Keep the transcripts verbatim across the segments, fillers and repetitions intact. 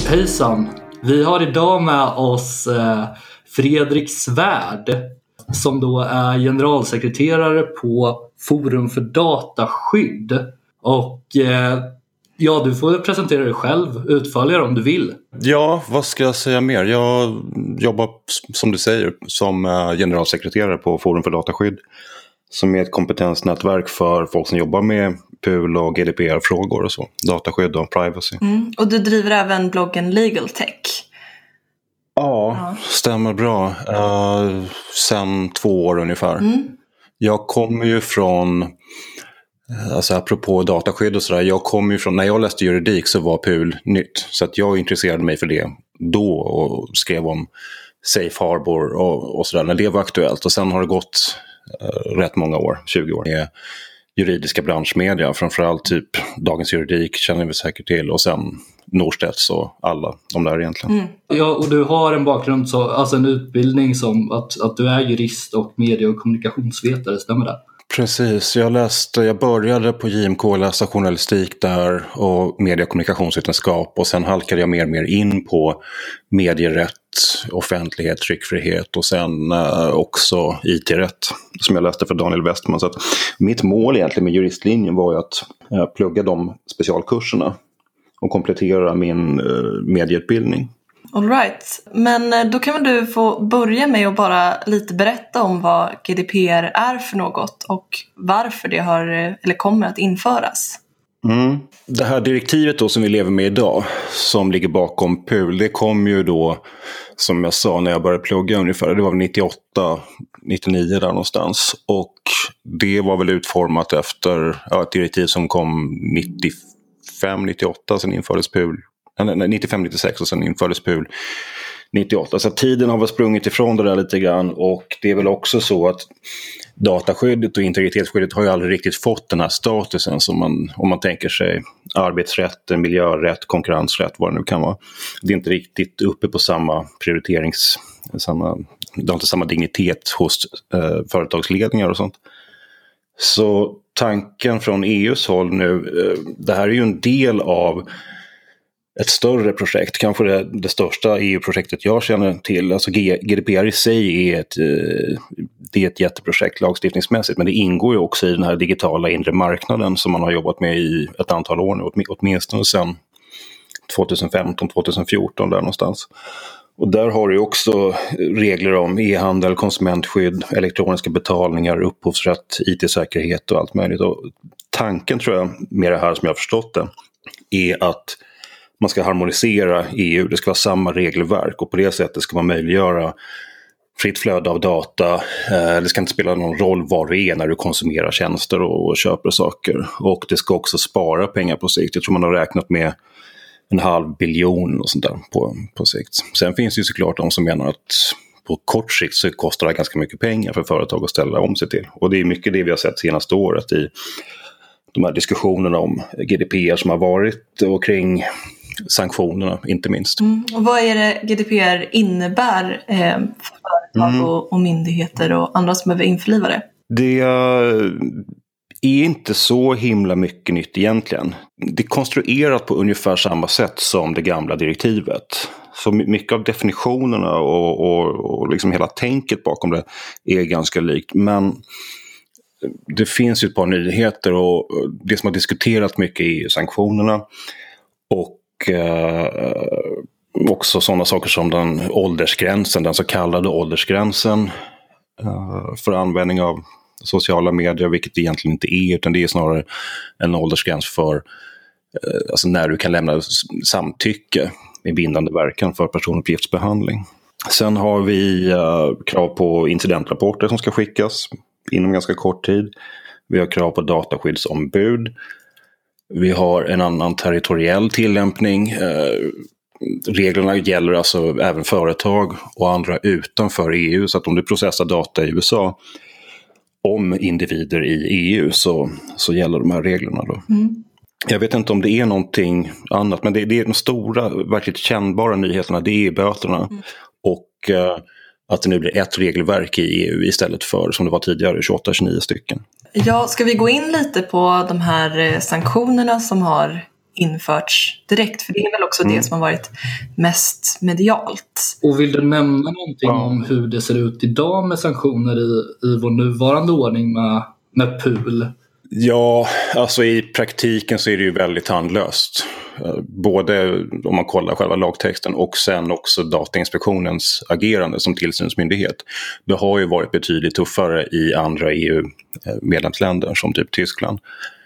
Hejsan! Vi har idag med oss eh, Fredrik Svärd som då är generalsekreterare på Forum för dataskydd. Och eh, ja, du får presentera dig själv utförligare om du vill. Ja, vad ska jag säga mer? Jag jobbar, som du säger, som generalsekreterare på Forum för dataskydd, som är ett kompetensnätverk för folk som jobbar med P U L och G D P R-frågor och så. Dataskydd och privacy. Mm. Och du driver även bloggen Legal Tech. Ja, ja. Stämmer bra. Uh, sen två år ungefär. Mm. Jag kommer ju från, alltså apropå dataskydd och sådär, jag kommer ju från, när jag läste juridik så var P U L nytt. Så att jag intresserade mig för det då och skrev om Safe Harbor och, och sådär när det var aktuellt. Och sen har det gått uh, rätt många år, tjugo år, med juridiska branschmedia, framförallt typ Dagens Juridik känner vi säkert till, och sen Norstedts och alla de där egentligen. Mm. Ja, och du har en bakgrund, så, alltså en utbildning som att, att du är jurist och medie- och kommunikationsvetare, stämmer det? Precis, jag läste, jag började på J M K läsa journalistik där och medie- och kommunikationsvetenskap, och sen halkade jag mer och mer in på medierätt, offentlighet, tryckfrihet och sen eh, också I T-rätt som jag läste för Daniel Westman. Så att mitt mål egentligen med juristlinjen var ju att eh, plugga de specialkurserna och komplettera min eh, medieutbildning. All right. Men då kan väl du få börja med att bara lite berätta om vad G D P R är för något och varför det har eller kommer att införas. Mm. Det här direktivet då som vi lever med idag, som ligger bakom P U L, det kom ju då, som jag sa när jag började plugga ungefär, det var nittioåtta nittionio där någonstans, och det var väl utformat efter ja, ett direktiv som kom nittiofem nittioåtta, sen infördes P U L nej, nittiofem nittiosex och sen infördes P U L nittioåtta. Så tiden har väl sprungit ifrån det där lite grann, och det är väl också så att dataskyddet och integritetsskyddet har ju aldrig riktigt fått den här statusen som man, om man tänker sig arbetsrätt, miljörätt, konkurrensrätt, vad det nu kan vara. Det är inte riktigt uppe på samma prioriterings, samma, det har inte samma dignitet hos eh, företagsledningar och sånt. Så tanken från E U:s håll nu, eh, det här är ju en del av ett större projekt, kanske det, det största E U-projektet jag känner till. Alltså G D P R i sig är ett, det är ett jätteprojekt lagstiftningsmässigt, men det ingår ju också i den här digitala inre marknaden som man har jobbat med i ett antal år nu, åtminstone sedan tjugohundrafemton tjugofjorton där någonstans. Och där har du också regler om e-handel, konsumentskydd, elektroniska betalningar, upphovsrätt, I T-säkerhet och allt möjligt. Och tanken tror jag, med det här som jag har förstått det, är att man ska harmonisera E U, det ska vara samma regelverk, och på det sättet ska man möjliggöra fritt flöde av data. Det ska inte spela någon roll vad det är när du konsumerar tjänster och köper saker. Och det ska också spara pengar på sikt. Jag tror man har räknat med en halv biljon och sånt där på, på sikt. Sen finns det ju såklart de som menar att på kort sikt så kostar det ganska mycket pengar för företag att ställa om sig till. Och det är mycket det vi har sett senaste året i de här diskussionerna om G D P R som har varit och kring sanktionerna inte minst. Mm. Och vad är det G D P R innebär eh, för företag mm. och, och myndigheter och andra som behöver införliva det? Det är inte så himla mycket nytt egentligen. Det är konstruerat på ungefär samma sätt som det gamla direktivet. Så mycket av definitionerna och, och, och liksom hela tänket bakom det är ganska likt. Men det finns ju ett par nyheter, och det som har diskuterat mycket är sanktionerna och eh, också sådana saker som den åldersgränsen, den så kallade åldersgränsen eh, för användning av sociala medier, vilket det egentligen inte är, utan det är snarare en åldersgräns för eh, alltså när du kan lämna samtycke med bindande verkan för personuppgiftsbehandling. Sen har vi eh, krav på incidentrapporter som ska skickas inom ganska kort tid. Vi har krav på dataskyddsombud. Vi har en annan territoriell tillämpning. Eh, reglerna gäller alltså även företag och andra utanför E U. Så att om du processar data i U S A om individer i E U så, så gäller de här reglerna då. Mm. Jag vet inte om det är någonting annat, men det, det är de stora, verkligt kännbara nyheterna, det är böterna. Mm. Och eh, att det nu blir ett regelverk i E U istället för, som det var tidigare, tjugoåtta tjugonio stycken. Ja, ska vi gå in lite på de här sanktionerna som har införts direkt? För det är väl också mm. det som har varit mest medialt. Och vill du nämna någonting ja. om hur det ser ut idag med sanktioner i, i vår nuvarande ordning med, med P U L? Ja, alltså i praktiken så är det ju väldigt handlöst. Både om man kollar själva lagtexten och sen också Datainspektionens agerande som tillsynsmyndighet. Det har ju varit betydligt tuffare i andra E U-medlemsländer som typ Tyskland.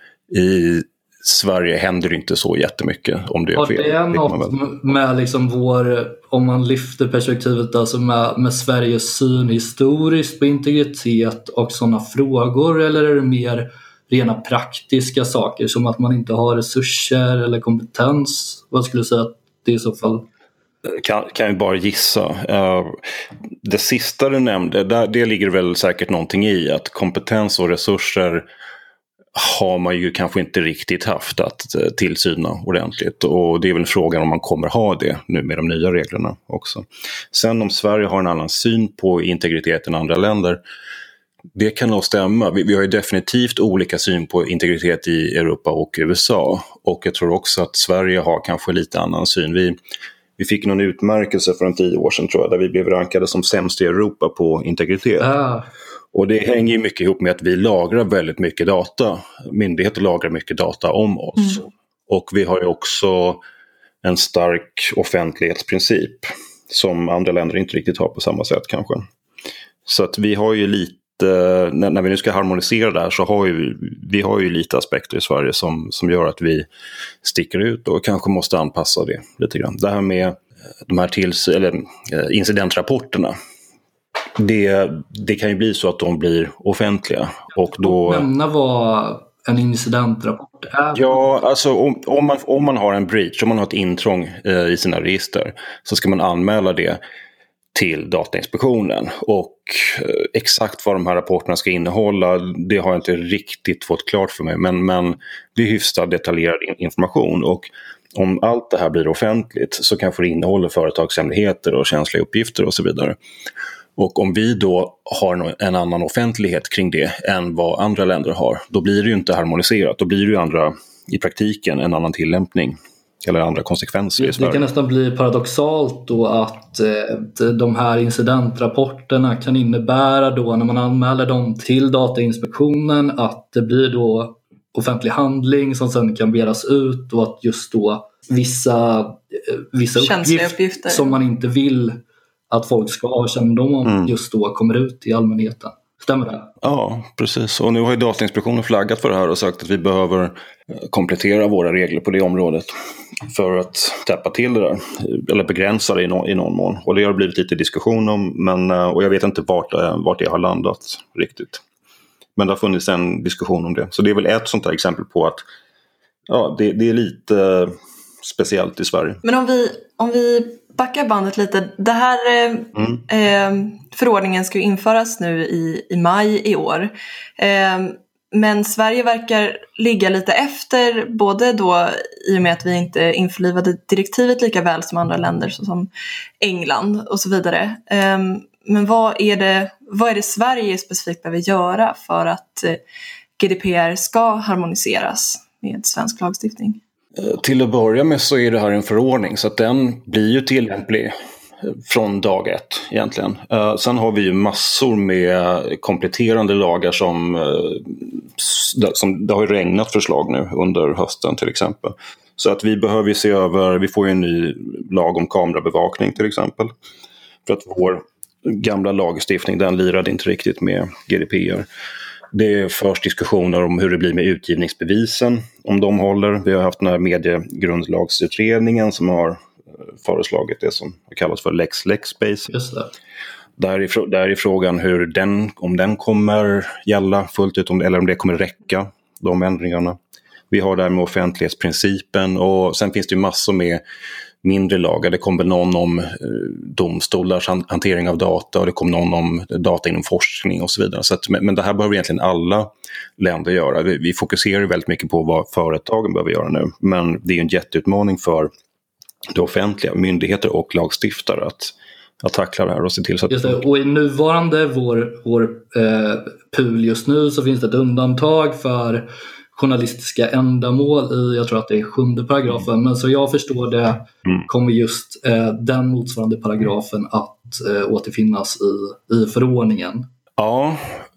I Sverige händer det inte så jättemycket om det är fel. Har det något med liksom vår, om man lyfter perspektivet alltså med, med Sveriges syn historiskt på integritet och sådana frågor, eller är det mer rena praktiska saker som att man inte har resurser eller kompetens? Vad skulle du säga att det är i så fall? Kan, kan jag bara gissa. Uh, det sista du nämnde, där, det ligger väl säkert någonting i att kompetens och resurser har man ju kanske inte riktigt haft att uh, tillsyna ordentligt. Och det är väl frågan om man kommer ha det nu med de nya reglerna också. Sen om Sverige har en annan syn på integritet än andra länder, det kan nog stämma. Vi, vi har ju definitivt olika syn på integritet i Europa och U S A. Och jag tror också att Sverige har kanske lite annan syn. Vi, vi fick någon utmärkelse för en tio år sedan tror jag, där vi blev rankade som sämst i Europa på integritet. Ah. Och det hänger ju mycket ihop med att vi lagrar väldigt mycket data. Myndigheter lagrar mycket data om oss. Mm. Och vi har ju också en stark offentlighetsprincip som andra länder inte riktigt har på samma sätt kanske. Så att vi har ju lite När, när vi nu ska harmonisera det här så har ju, vi har ju lite aspekter i Sverige som, som gör att vi sticker ut och kanske måste anpassa det lite grann. Det här med de här tills, eller, incidentrapporterna, det, det kan ju bli så att de blir offentliga. Och då nämna vad en incidentrapport är. Ja, alltså om, om, man, om man har en breach, om man har ett intrång eh, i sina register, så ska man anmäla det till Datainspektionen. Och eh, exakt vad de här rapporterna ska innehålla, det har jag inte riktigt fått klart för mig. Men, men det är hyfsat detaljerad information. Och om allt det här blir offentligt så kanske det innehåller företagshemligheter och känsliga uppgifter och så vidare. Och om vi då har en annan offentlighet kring det än vad andra länder har, då blir det ju inte harmoniserat. Då blir det ju andra, i praktiken en annan tillämpning eller andra konsekvenser i Sverige. Det kan nästan bli paradoxalt då att eh, de här incidentrapporterna kan innebära då när man anmäler dem till Datainspektionen att det blir då offentlig handling som sen kan begäras ut och att just då vissa, eh, vissa uppgifter, uppgifter som man inte vill att folk ska ha kännedom om mm. just då kommer ut till allmänheten. Stämmer det? Ja, precis. Och nu har ju Datainspektionen flaggat för det här och sagt att vi behöver komplettera våra regler på det området för att täppa till det där. Eller begränsa det i, no- i någon mån. Och det har blivit lite diskussion om, men, och jag vet inte vart det, vart det har landat riktigt. Men det har funnits en diskussion om det. Så det är väl ett sånt här exempel på att ja, det, det är lite speciellt i Sverige. Men om vi, om vi backar bandet lite. Det här mm. eh, förordningen ska ju införas nu i, i maj i år. Eh, men Sverige verkar ligga lite efter, både då i och med att vi inte införlivade direktivet lika väl som andra länder som England och så vidare. Eh, men vad är det, vad är det Sverige specifikt behöver göra för att eh, G D P R ska harmoniseras med svensk lagstiftning? Till att börja med så är det här en förordning så att den blir ju tillämplig från dag ett egentligen. Uh, sen har vi ju massor med kompletterande lagar som, uh, som det har ju regnat förslag nu under hösten till exempel. Så att vi behöver se över, vi får ju en ny lag om kamerabevakning till exempel. För att vår gamla lagstiftning, den lirade inte riktigt med G D P R. Det förs diskussioner om hur det blir med utgivningsbevisen, om de håller. Vi har haft den här mediegrundlagsutredningen som har föreslagit det som kallas för Lex Lexbase. Just det. Där är, där är frågan hur den, om den kommer gälla fullt ut, om, eller om det kommer räcka, de ändringarna. Vi har där med offentlighetsprincipen och sen finns det ju massor med mindre lagar. Det kommer någon om eh, domstolars hantering av data och det kommer någon om data inom forskning och så vidare. Så att, men, men det här behöver egentligen alla länder göra. Vi, vi fokuserar väldigt mycket på vad företagen behöver göra nu. Men det är en jätteutmaning för det offentliga, myndigheter och lagstiftare att, att tackla det här och se till så att... Just det. Och i nuvarande vår, vår eh, P U L just nu så finns det ett undantag för journalistiska ändamål i, jag tror att det är sjunde paragrafen, mm. men så jag förstår det mm. kommer just eh, den motsvarande paragrafen att eh, återfinnas i, i förordningen. Ja,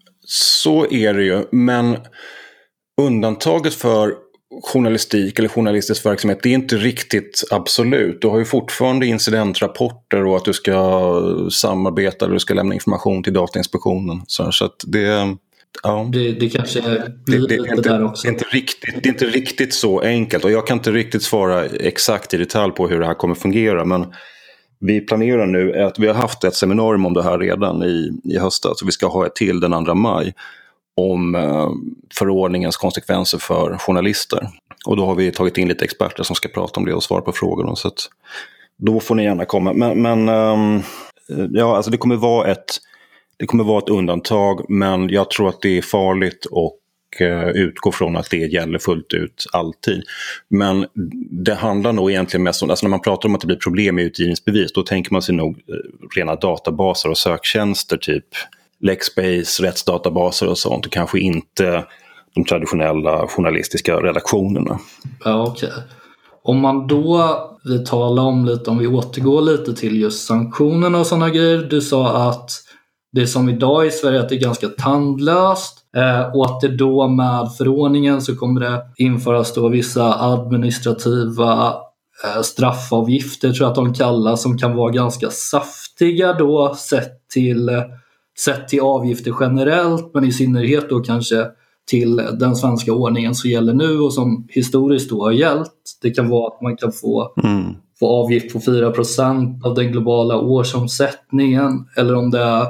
så är det ju, men undantaget för journalistik eller journalistisk verksamhet, det är inte riktigt absolut. Du har ju fortfarande incidentrapporter och att du ska samarbeta eller du ska lämna information till Datainspektionen. Så, så att det... Ja. Det, det kanske blir det, det, lite inte, där också. Det är, inte riktigt, det är inte riktigt så enkelt och jag kan inte riktigt svara exakt i detalj på hur det här kommer fungera, men vi planerar nu att vi har haft ett seminarium om det här redan i, i höstas, så vi ska ha ett till den andra maj om eh, förordningens konsekvenser för journalister. Och då har vi tagit in lite experter som ska prata om det och svara på frågor. Så att då får ni gärna komma. Men, men um, ja, alltså det kommer vara ett det kommer vara ett undantag, men jag tror att det är farligt och uh, utgå från att det gäller fullt ut alltid. Men det handlar nog egentligen mest om, alltså när man pratar om att det blir problem med utgivningsbevis, då tänker man sig nog uh, rena databaser och söktjänster, typ Lexbase, rättsdatabaser och sånt, och kanske inte de traditionella journalistiska redaktionerna. Ja, okej. Okay. Om man då, vi talar om lite, om vi återgår lite till just sanktionerna och sådana grejer. Du sa att det som idag i Sverige att det är ganska tandlöst eh, och att det då med förordningen så kommer det införas då vissa administrativa eh, straffavgifter, tror jag att de kallas, som kan vara ganska saftiga då sett till sett till avgifter generellt, men i synnerhet då kanske till den svenska ordningen som gäller nu och som historiskt då har gällt. Det kan vara att man kan få, mm. få avgift på fyra procent av den globala årsomsättningen, eller om det är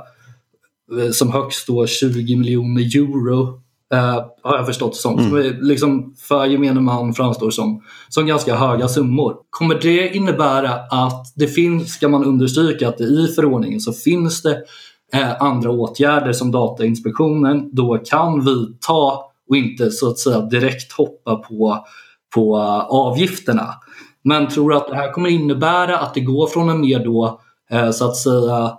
som högst då tjugo miljoner euro, eh, har jag förstått som. Mm. Som liksom för gemene man framstår som, som ganska höga summor. Kommer det innebära att det finns, ska man understryka att det i förordningen så finns det Eh, andra åtgärder som Datainspektionen då kan vidta och inte så att säga direkt hoppa på, på avgifterna. Men tror du att det här kommer innebära att det går från en mer då eh, så att säga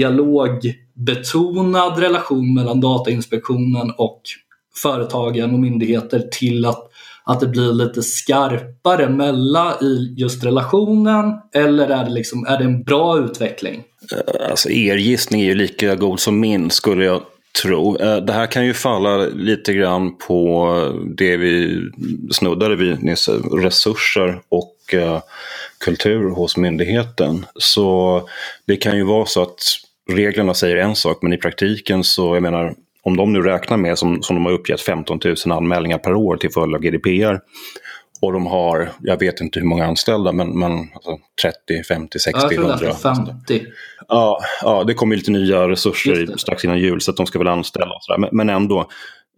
dialogbetonad relation mellan Datainspektionen och företagen och myndigheter till att, att det blir lite skarpare mellan i just relationen, eller är det, liksom, är det en bra utveckling? Alltså er gissning är ju lika god som min, skulle jag tro. Det här kan ju falla lite grann på det vi snuddade vid nyss, resurser och uh, kultur hos myndigheten. Så det kan ju vara så att reglerna säger en sak, men i praktiken så, jag menar, om de nu räknar med, som, som de har uppgett, femton tusen anmälningar per år till följd av G D P R, och de har, jag vet inte hur många anställda, men, men alltså trettio, femtio, sextio, hundra. Jag tror femtio. Ja, ja, det kommer lite nya resurser strax innan jul, så att de ska väl anställa. Och sådär. Men, men ändå,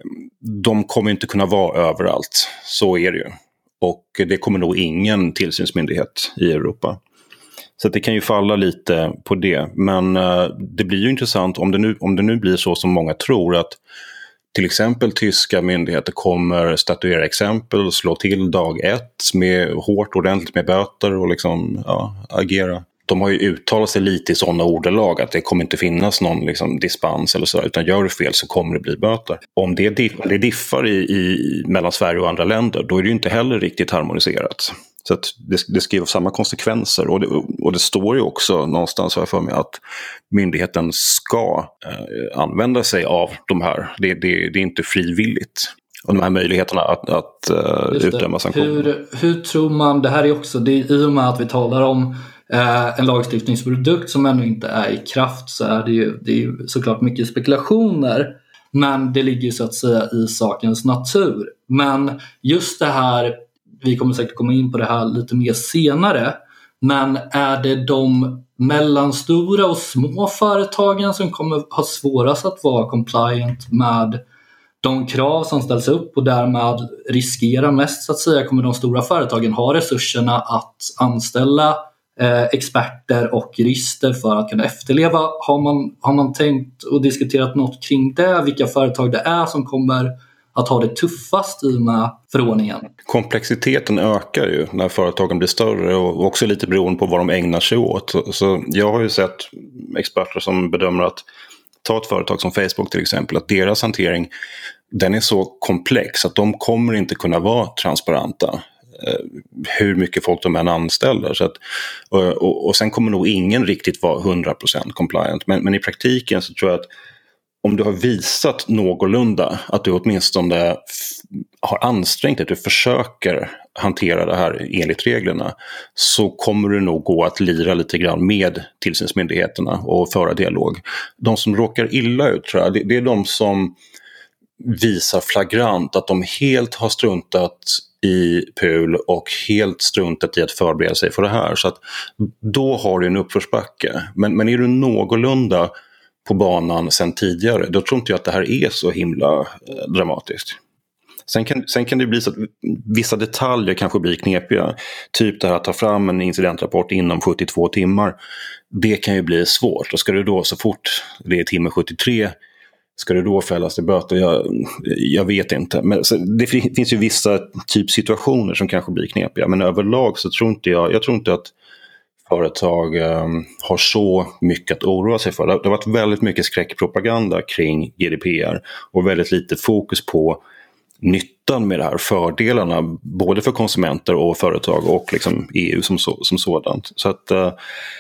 de kommer inte kunna vara överallt. Så är det ju. Och det kommer nog ingen tillsynsmyndighet i Europa. Så det kan ju falla lite på det. Men uh, det blir ju intressant om det, nu, om det nu blir så som många tror, att till exempel tyska myndigheter kommer statuera exempel och slå till dag ett med hårt ordentligt med böter och liksom, ja, agera. De har ju uttalat sig lite i sådana ordalag att det kommer inte finnas någon liksom dispens eller så, utan gör du fel så kommer det bli böter. Om det, diff- det diffar i, i, mellan Sverige och andra länder, då är det ju inte heller riktigt harmoniserat. Så att det, det ska ju ha samma konsekvenser, och det, och det står ju också någonstans här för mig att myndigheten ska eh, använda sig av de här. Det, det, det är inte frivilligt. Och de här möjligheterna att, att uh, utdöma sanktioner. Hur, hur tror man, det här är också, det är, i och med att vi talar om eh, en lagstiftningsprodukt som ännu inte är i kraft, så är det ju, det är ju såklart mycket spekulationer. Men det ligger så att säga i sakens natur. Men just det här, vi kommer säkert komma in på det här lite mer senare, men är det de mellanstora och små företagen som kommer ha svårast att vara compliant med de krav som ställs upp och därmed riskera mest, så att säga? Kommer de stora företagen ha resurserna att anställa eh, experter och jurister för att kunna efterleva? Har man, har man tänkt och diskuterat något kring det? Vilka företag det är som kommer att ha det tuffast i med förordningen? Komplexiteten ökar ju när företagen blir större, och också lite beroende på vad de ägnar sig åt. Så jag har ju sett experter som bedömer att ta ett företag som Facebook till exempel, att deras hantering, den är så komplex att de kommer inte kunna vara transparenta hur mycket folk de än anställer. Så att, och, och sen kommer nog ingen riktigt vara hundra procent compliant. Men, men i praktiken så tror jag att om du har visat någorlunda att du åtminstone har ansträngt dig, att du försöker hantera det här enligt reglerna, så kommer du nog gå att lira lite grann med tillsynsmyndigheterna och föra dialog. De som råkar illa ut, tror jag, det, det är de som visar flagrant att de helt har struntat i P U L och helt struntat i att förbereda sig för det här. Så att då har du en uppförsbacke. Men, men är du någorlunda på banan sen tidigare, då tror inte jag att det här är så himla eh, dramatiskt. Sen kan, sen kan det bli så att vissa detaljer kanske blir knepiga. Typ det här att ta fram en incidentrapport inom sjuttiotvå timmar. Det kan ju bli svårt. Och ska du då så fort det är timme sjuttiotre, ska du då fällas till böter? Jag, jag vet inte. Men det finns ju vissa typ situationer som kanske blir knepiga. Men överlag så tror inte jag, jag tror inte att företag um, har så mycket att oroa sig för. Det har varit väldigt mycket skräckpropaganda kring G D P R och väldigt lite fokus på nyttan med det här, fördelarna både för konsumenter och företag och liksom E U som, så, som sådant. Så att uh,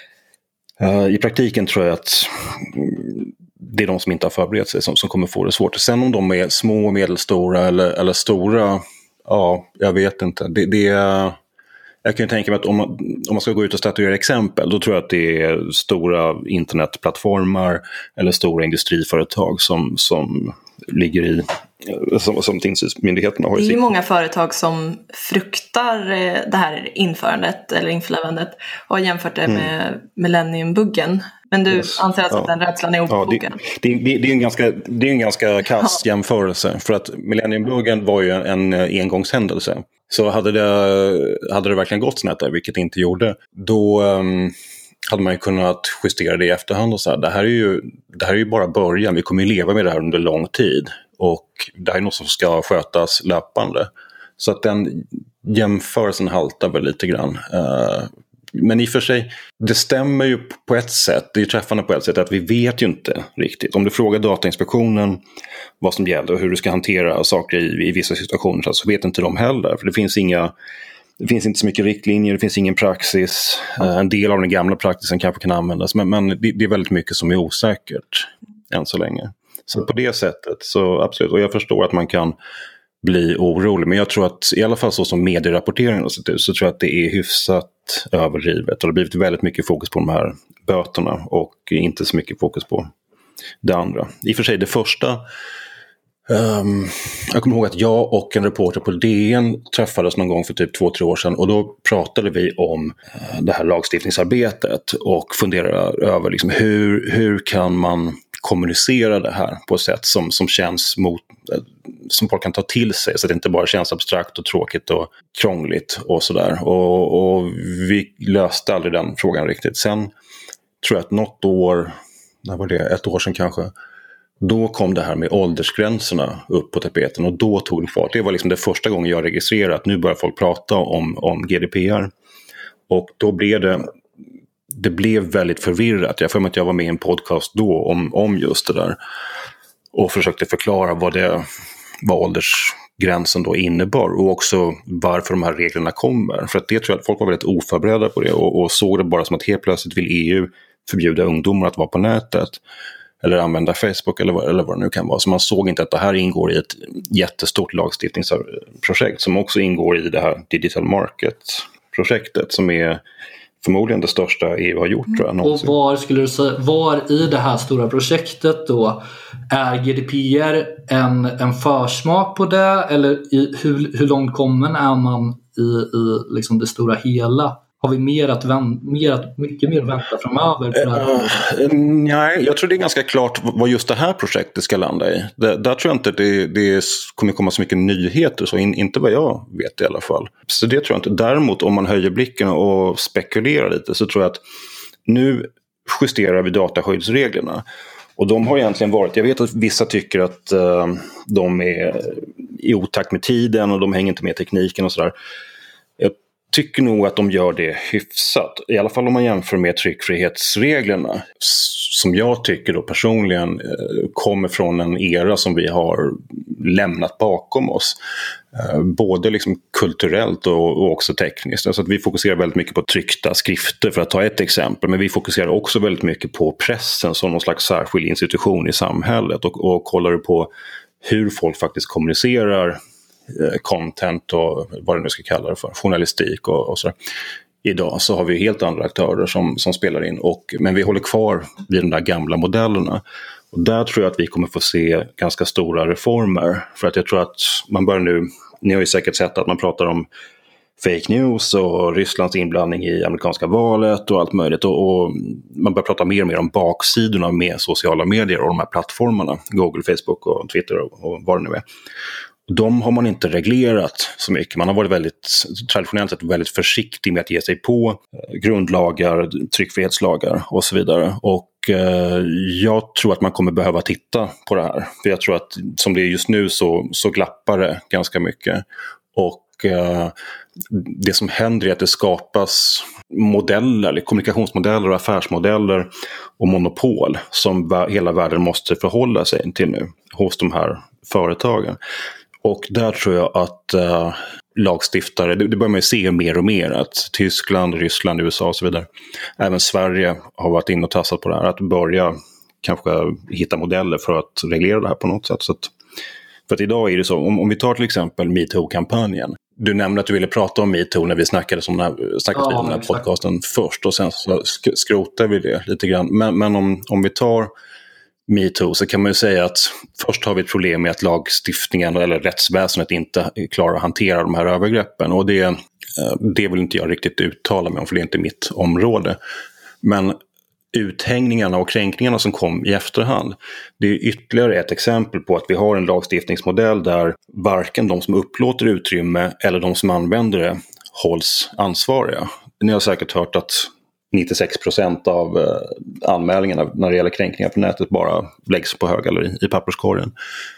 uh, i praktiken tror jag att um, det är de som inte har förberett sig som, som kommer få det svårt. Sen om de är små, medelstora eller, eller stora, ja, jag vet inte. Det, det är... Jag kan ju tänka mig att om man, om man ska gå ut och statuera exempel, då tror jag att det är stora internetplattformar eller stora industriföretag som, som ligger i, som, som tillsynsmyndigheterna har i. Det är sitt. ju många företag som fruktar det här införandet eller införlivandet och har jämfört det med mm. Millenniumbuggen. Men du yes. anser alltså ja. att den rädslan är obefogad? Ja, det, det, det, det är en ganska, det är en ganska kass ja. jämförelse. För att Millenniumbuggen var ju en engångshändelse. Så hade det, hade det verkligen gått snett där, vilket det inte gjorde, då um, hade man ju kunnat justera det i efterhand och så här. Det här är ju, det här är ju bara början. Vi kommer ju leva med det här under lång tid. Och det här är något som ska skötas löpande. Så att den jämförelsen haltar väl lite grann. Uh, Men i och för sig, det stämmer ju på ett sätt, det är ju träffande på ett sätt att vi vet ju inte riktigt. Om du frågar Datainspektionen vad som gäller och hur du ska hantera saker i, i vissa situationer, så vet inte de heller. För det finns inga, det finns inte så mycket riktlinjer, det finns ingen praxis. Mm. En del av den gamla praxisen kanske kan användas, men, men det, det är väldigt mycket som är osäkert än så länge. Så på det sättet, så absolut, och jag förstår att man kan bli orolig, men jag tror att i alla fall så som medierapporteringen har sett ut, så tror jag att det är hyfsat överdrivet och det har blivit väldigt mycket fokus på de här böterna och inte så mycket fokus på det andra. I och för sig det första, um, jag kommer ihåg att jag och en reporter på D N träffades någon gång för typ två, tre år sedan, och då pratade vi om uh, det här lagstiftningsarbetet och funderade över liksom hur, hur kan man kommunicera det här på ett sätt som, som känns mot, som folk kan ta till sig, så att det inte bara känns abstrakt och tråkigt och krångligt och sådär. Och, och vi löste aldrig den frågan riktigt. Sen tror jag att något år, när var det, ett år sedan kanske, då kom det här med åldersgränserna upp på tapeten och då tog det fart. Det var liksom det första gången jag registrerade att nu börjar folk prata om, om G D P R. Och då blev det det blev väldigt förvirrat. Jag får med att jag var med i en podcast då om, om just det där och försökte förklara vad det vad åldersgränsen då innebar och också varför de här reglerna kommer. För att det tror jag att folk var väldigt oförberedda på det och, och såg det bara som att helt plötsligt vill E U förbjuda ungdomar att vara på nätet eller använda Facebook eller vad, eller vad det nu kan vara. Så man såg inte att det här ingår i ett jättestort lagstiftningsprojekt som också ingår i det här Digital Market-projektet som är förmodligen det största E U har gjort, tror jag. Och var skulle du säga, var i det här stora projektet då är G D P R en, en försmak på det, eller i, hur, hur långt kommen är man i, i liksom det stora hela? Har vi mer att vänta, mer att, mycket mer att vänta framöver på det här? Uh, nej, jag tror det är ganska klart vad just det här projektet ska landa i. Det, där tror jag inte det, det kommer komma så mycket nyheter, så in, inte vad jag vet i alla fall. Så det tror jag inte. Däremot om man höjer blicken och spekulerar lite, så tror jag att nu justerar vi dataskyddsreglerna. Och de har egentligen varit, jag vet att vissa tycker att uh, de är i otakt med tiden och de hänger inte med tekniken och sådär. Jag tycker nog att de gör det hyfsat. I alla fall om man jämför med tryckfrihetsreglerna. som jag tycker då personligen eh, kommer från en era som vi har lämnat bakom oss. Eh, både liksom kulturellt och, och också tekniskt. Alltså att vi fokuserar väldigt mycket på tryckta skrifter för att ta ett exempel. Men vi fokuserar också väldigt mycket på pressen som någon slags särskild institution i samhället. Och, och kollar du på hur folk faktiskt kommunicerar eh, content och vad det nu ska kalla det för, journalistik och, och sådär. Idag så har vi helt andra aktörer som, som spelar in. Och, men vi håller kvar vid de där gamla modellerna. Och där tror jag att vi kommer få se ganska stora reformer. För att jag tror att man börjar nu, ni har ju säkert sett att man pratar om fake news och Rysslands inblandning i amerikanska valet och allt möjligt. Och, och man börjar prata mer och mer om baksidorna med sociala medier och de här plattformarna. Google, Facebook och Twitter och, och vad det nu är. De har man inte reglerat så mycket. Man har varit väldigt, traditionellt sett väldigt försiktig med att ge sig på grundlagar, tryckfrihetslagar och så vidare. Och eh, jag tror att man kommer behöva titta på det här. För jag tror att som det är just nu så, så glappar det ganska mycket. Och eh, det som händer är att det skapas modeller, kommunikationsmodeller och affärsmodeller och monopol som hela världen måste förhålla sig till nu hos de här företagen. Och där tror jag att äh, lagstiftare, det, det börjar man ju se mer och mer, att Tyskland, Ryssland, U S A och så vidare, även Sverige har varit in och tassat på det här, att börja kanske hitta modeller för att reglera det här på något sätt. Så att, för att idag är det så, om, om vi tar till exempel MeToo-kampanjen, du nämnde att du ville prata om MeToo när vi snackade om den här, snackade ja, om den här podcasten först och sen så skrotar vi det lite grann. Men, men om, om vi tar MeToo så kan man ju säga att först har vi ett problem med att lagstiftningen eller rättsväsendet inte klarar att hantera de här övergreppen. Och det, det vill inte jag riktigt uttala mig om, för det är inte mitt område. Men uthängningarna och kränkningarna som kom i efterhand, det är ytterligare ett exempel på att vi har en lagstiftningsmodell där varken de som upplåter utrymme eller de som använder det hålls ansvariga. Ni har säkert hört att nittiosex procent av eh, anmälningarna när det gäller kränkningar på nätet bara läggs på hög eller i, i papperskorgen.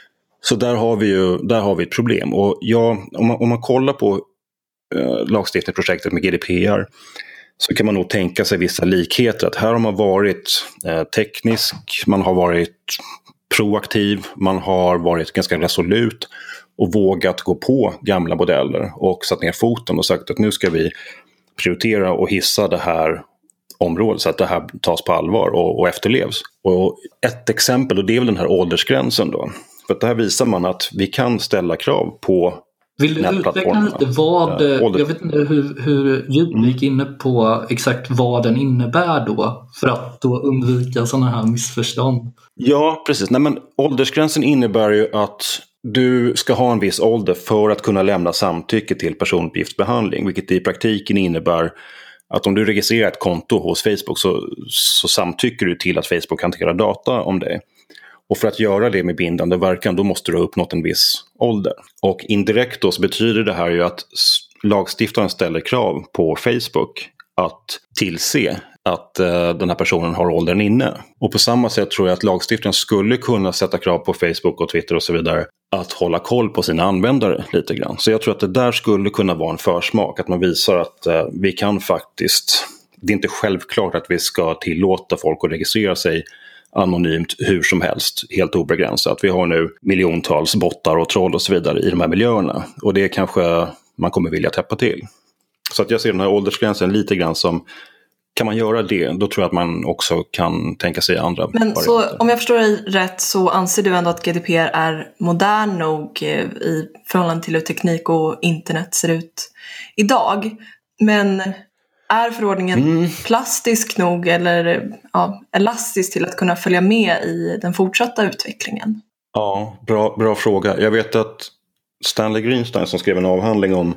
Så där har vi ju där har vi ett problem. Och ja, om, man, om man kollar på eh, lagstiftningsprojektet med G D P R så kan man nog tänka sig vissa likheter. Att här har man varit eh, teknisk, man har varit proaktiv, man har varit ganska resolut och vågat gå på gamla modeller och satt ner foten och sagt att nu ska vi prioritera och hissa det här området så att det här tas på allvar och, och efterlevs. Och ett exempel, och det är väl den här åldersgränsen då. För att det här visar man att vi kan ställa krav på Vill du utveckla lite vad, äh, jag vet inte hur, hur djupt gick inne på exakt vad den innebär då, för att då undvika sådana här missförstånd? Ja, precis. Nej, men åldersgränsen innebär ju att du ska ha en viss ålder för att kunna lämna samtycke till personuppgiftsbehandling, vilket i praktiken innebär att om du registrerar ett konto hos Facebook så, så samtycker du till att Facebook hanterar data om dig. Och för att göra det med bindande verkan då måste du ha uppnått en viss ålder. Och indirekt då så betyder det här ju att lagstiftaren ställer krav på Facebook att tillse att uh, den här personen har åldern inne. Och på samma sätt tror jag att lagstiftaren skulle kunna sätta krav på Facebook och Twitter och så vidare att hålla koll på sina användare lite grann. Så jag tror att det där skulle kunna vara en försmak, att man visar att uh, vi kan faktiskt, det är inte självklart att vi ska tillåta folk att registrera sig anonymt hur som helst, helt obegränsat. Vi har nu miljontals bottar och troll och så vidare i de här miljöerna. Och det kanske man kommer vilja täppa till. Så att jag ser den här åldersgränsen lite grann som, kan man göra det, då tror jag att man också kan tänka sig andra Men varianter. Så om jag förstår dig rätt så anser du ändå att G D P R är modern nog i förhållande till hur teknik och internet ser ut idag. Men är förordningen mm. plastisk nog eller ja, elastisk till att kunna följa med i den fortsatta utvecklingen? Ja, bra, bra fråga. Jag vet att Stanley Greenstein som skrev en avhandling om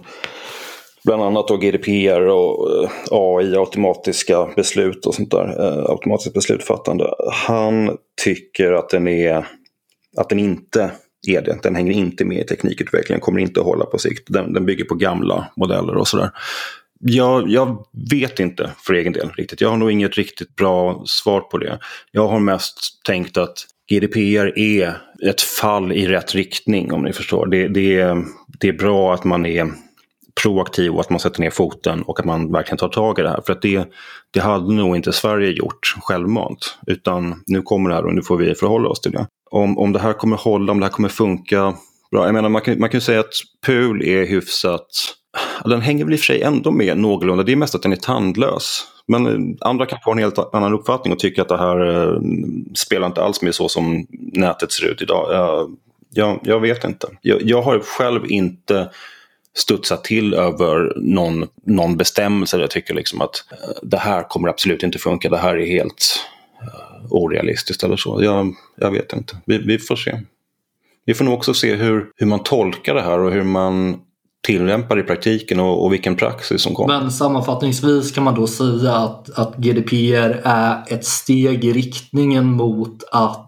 bland annat då G D P R och A I, automatiska beslut och sånt där, automatiskt beslutsfattande. Han tycker att den är att den inte är det. Den hänger inte med i teknikutvecklingen, kommer inte att hålla på sikt. Den, den bygger på gamla modeller och sådär. Jag, jag vet inte för egen del riktigt. Jag har nog inget riktigt bra svar på det. Jag har mest tänkt att G D P R är ett fall i rätt riktning, om ni förstår. Det, det, är, det är bra att man är proaktiv och att man sätter ner foten och att man verkligen tar tag i det här. För att det, det hade nog inte Sverige gjort självmant, utan nu kommer det här och nu får vi förhålla oss till det. Om, om det här kommer hålla, om det här kommer funka bra. Jag menar, man kan, man kan säga att P U L är hyfsat, den hänger väl i och för sig ändå med någorlunda. Det är mest att den är tandlös. Men andra kanske har en helt annan uppfattning och tycker att det här eh, spelar inte alls med så som nätet ser ut idag. Jag, jag, jag vet inte. Jag, jag har själv inte studsat till över någon, någon bestämmelse där jag tycker liksom att eh, det här kommer absolut inte funka. Det här är helt eh, orealistiskt eller så. Jag, jag vet inte. Vi, vi får se. Vi får nog också se hur, hur man tolkar det här och hur man tillämpar i praktiken och, och vilken praxis som kommer. Men sammanfattningsvis kan man då säga att, att G D P R är ett steg i riktningen mot att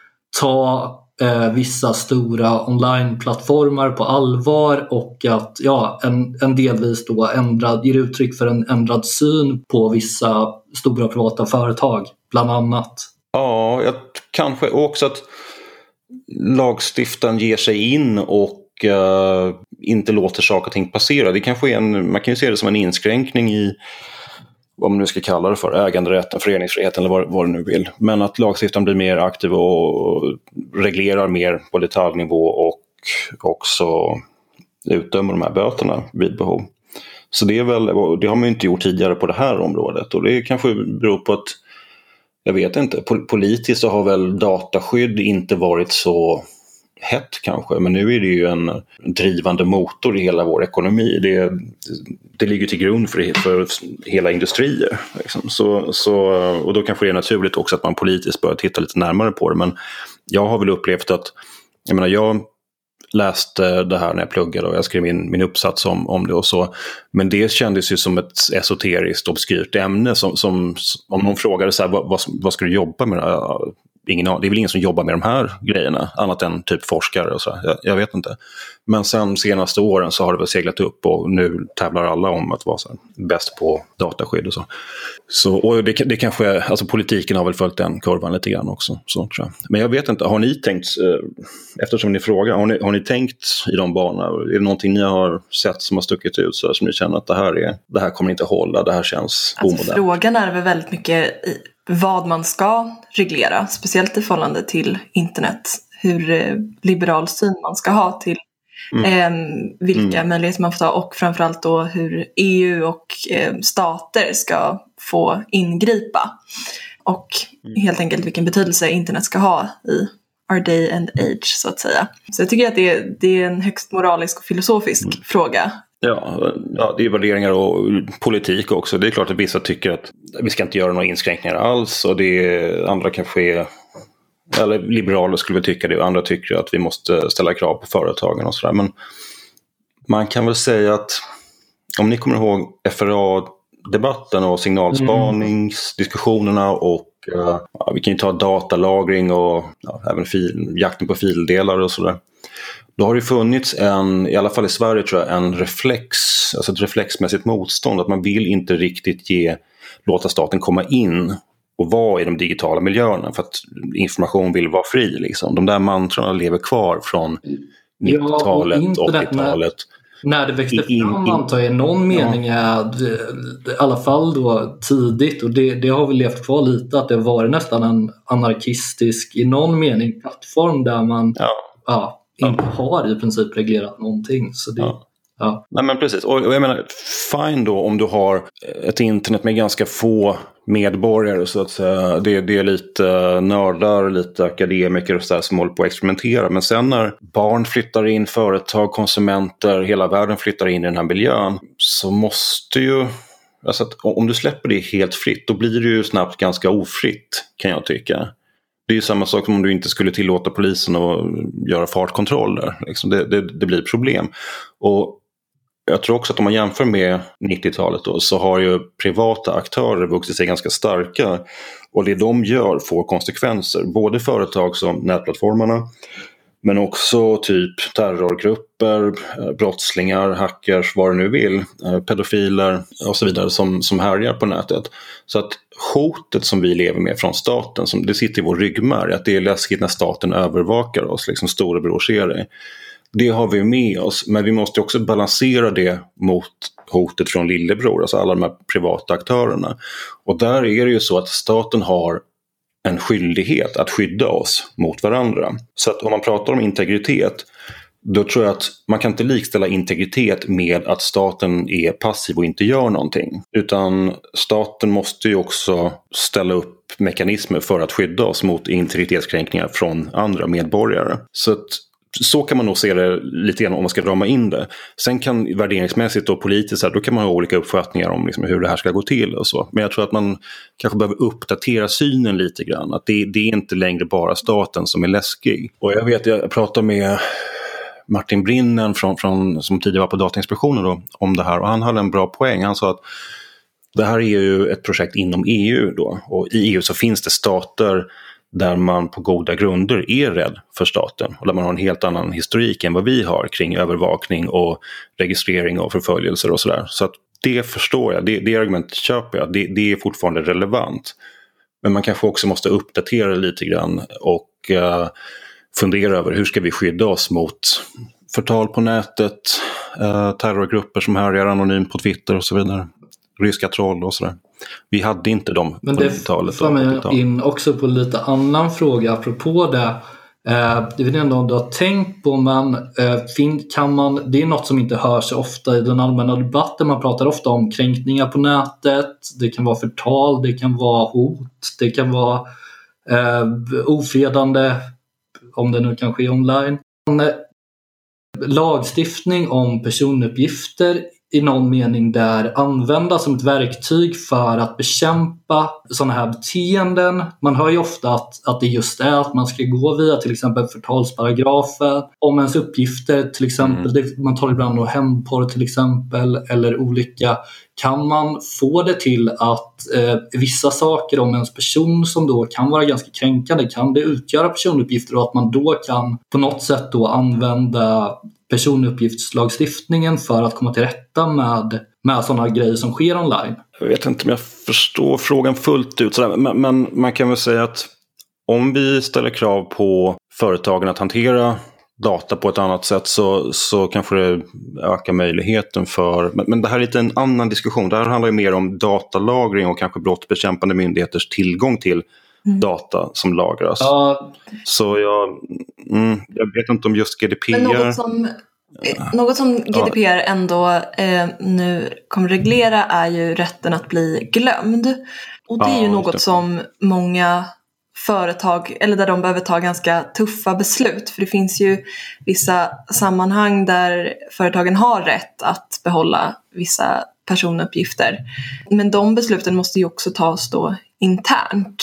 ta eh, vissa stora online-plattformar på allvar och att ja, en, en delvis då ändrad, ger uttryck för en ändrad syn på vissa stora privata företag, bland annat. Ja, jag, kanske också att lagstiftaren ger sig in och Uh, inte låter saker och ting passera. Det kanske är en, man kan ju se det som en inskränkning i vad man nu ska kalla det för, äganderätten, föreningsfriheten eller vad, vad det nu vill. Men att lagstiftaren blir mer aktiv och reglerar mer på detaljnivå och också utdömer de här böterna vid behov. Så det är väl, det har man ju inte gjort tidigare på det här området och det kanske beror på att, jag vet inte, politiskt så har väl dataskydd inte varit så hett kanske, men nu är det ju en drivande motor i hela vår ekonomi. Det, det ligger till grund för, för hela industrier. Liksom. Så, så, och då kanske det är naturligt också att man politiskt börjar titta lite närmare på det. Men jag har väl upplevt att, jag menar, jag läste det här när jag pluggade och jag skrev min, min uppsats om, om det och så. Men det kändes ju som ett esoteriskt obskyrt ämne som, som om någon frågade så här, vad, vad, vad ska du jobba med? Ingen, det är väl ingen som jobbar med de här grejerna annat än typ forskare och så. Jag, jag vet inte. Men sen senaste åren så har det väl seglat upp och nu tävlar alla om att vara så här, bäst på dataskydd och så. Så och det, det kanske, alltså politiken har väl följt den kurvan lite grann också. Så, tror jag. Men jag vet inte, har ni tänkt, eftersom ni frågar, har ni, har ni tänkt i de banorna? Är det någonting ni har sett som har stuckit ut så här, som ni känner att det här, är, det här kommer inte hålla, det här känns alltså, omodernt? Frågan är väl väldigt mycket i vad man ska reglera, speciellt i förhållande till internet. Hur eh, liberal syn man ska ha till mm. eh, vilka mm. möjligheter man får ta och framförallt då hur E U och eh, stater ska få ingripa. Och mm. helt enkelt vilken betydelse internet ska ha i our day and age så att säga. Så jag tycker att det är, det är en högst moralisk och filosofisk mm. fråga. Ja, ja, det är värderingar och politik också. Det är klart att vissa tycker att vi ska inte göra några inskränkningar alls och det är, andra kanske är, eller liberaler skulle väl tycka det och andra tycker att vi måste ställa krav på företagen och sådär. Men man kan väl säga att om ni kommer ihåg F R A-debatten och signalspaningsdiskussionerna och ja, vi kan ju ta datalagring och ja, även fil, jakten på fildelar och sådär. Då har det funnits en, i alla fall i Sverige tror jag, en reflex, alltså ett reflexmässigt motstånd att man vill inte riktigt ge, låta staten komma in och vara i de digitala miljöerna för att information vill vara fri liksom. De där mantrarna lever kvar från nittiotalet, ja, åttiotalet. När det växte fram in, in, antar jag i någon mening är i alla fall då tidigt och det, det har väl levt kvar lite att det var nästan en anarkistisk i någon mening plattform där man ja. Ja, inte har i princip reglerat någonting. Så det, ja. Ja. Nej, men precis. Och, och jag menar, fine då om du har ett internet med ganska få medborgare så att säga. Det, det är lite nördar, lite akademiker och så där som håller på att experimentera. Men sen när barn flyttar in, företag, konsumenter, hela världen flyttar in i den här miljön så måste ju, alltså att om du släpper det helt fritt då blir det ju snabbt ganska ofritt kan jag tycka. Det är ju samma sak som om du inte skulle tillåta polisen att göra fartkontroller. Liksom det, det, det blir problem. Och jag tror också att om man jämför med nittiotalet då, så har ju privata aktörer vuxit sig ganska starka. Och det de gör får konsekvenser. Både företag som nätplattformarna men också typ terrorgrupper, brottslingar, hackers, vad du nu vill, pedofiler och så vidare som, som härjar på nätet. Så att hotet som vi lever med från staten, som det sitter i vår ryggmärg, att det är läskigt när staten övervakar oss, liksom storebror ser dig. Det har vi med oss, men vi måste också balansera det mot hotet från lillebror, alltså alla de här privata aktörerna. Och där är det ju så att staten har en skyldighet att skydda oss mot varandra. Så att om man pratar om integritet, då tror jag att man kan inte likställa integritet med att staten är passiv och inte gör någonting. Utan staten måste ju också ställa upp mekanismer för att skydda oss mot integritetskränkningar från andra medborgare. Så att så kan man nog se det lite grann om man ska rama in det. Sen kan värderingsmässigt och politiskt, då kan man ha olika uppfattningar om liksom hur det här ska gå till och så. Men jag tror att man kanske behöver uppdatera synen lite grann. Att det, det är inte längre bara staten som är läskig. Och jag vet, jag pratade med Martin Brinnen från, från, som tidigare var på Datainspektionen då, om det här. Och han hade en bra poäng. Han sa att det här är ju ett projekt inom E U då. Och i E U så finns det stater där man på goda grunder är rädd för staten och där man har en helt annan historik än vad vi har kring övervakning och registrering och förföljelser och sådär. Så att det förstår jag, det, det argumentet köper jag, det, det är fortfarande relevant. Men man kanske också måste uppdatera lite grann och uh, fundera över hur ska vi skydda oss mot förtal på nätet, uh, terrorgrupper som härjar anonymt på Twitter och så vidare, ryska troll och sådär. Vi hade inte dem. Men det får mig in också på lite annan fråga apropå det. Eh, det vet inte om du har tänkt på, men eh, fin, kan man, det är något som inte hörs ofta i den allmänna debatten. Man pratar ofta om kränkningar på nätet. Det kan vara förtal, det kan vara hot, det kan vara eh, ofredande, om det nu kan ske online. Men, eh, lagstiftning om personuppgifter i någon mening där användas som ett verktyg för att bekämpa sådana här beteenden. Man hör ju ofta att, att det just är att man ska gå via till exempel förtalsparagrafer. Om ens uppgifter till exempel, mm. det, man tar ibland då hämndporr till exempel eller olika. Kan man få det till att eh, vissa saker om ens person som då kan vara ganska kränkande, kan det utgöra personuppgifter och att man då kan på något sätt då använda personuppgiftslagstiftningen för att komma till rätta med, med sådana grejer som sker online? Jag vet inte om jag förstår frågan fullt ut, men, men man kan väl säga att om vi ställer krav på företagen att hantera data på ett annat sätt så, så kanske det ökar möjligheten för... Men, men det här är lite en annan diskussion. Det här handlar ju mer om datalagring och kanske brottsbekämpande myndigheters tillgång till mm. data som lagras. Ja. Så jag, mm, jag vet inte om just G D P R... Men något som, något som G D P R ändå eh, nu kommer reglera är ju rätten att bli glömd. Och det är ja, ju något som många företag, eller där de behöver ta ganska tuffa beslut. För det finns ju vissa sammanhang där företagen har rätt att behålla vissa personuppgifter. Men de besluten måste ju också tas då internt.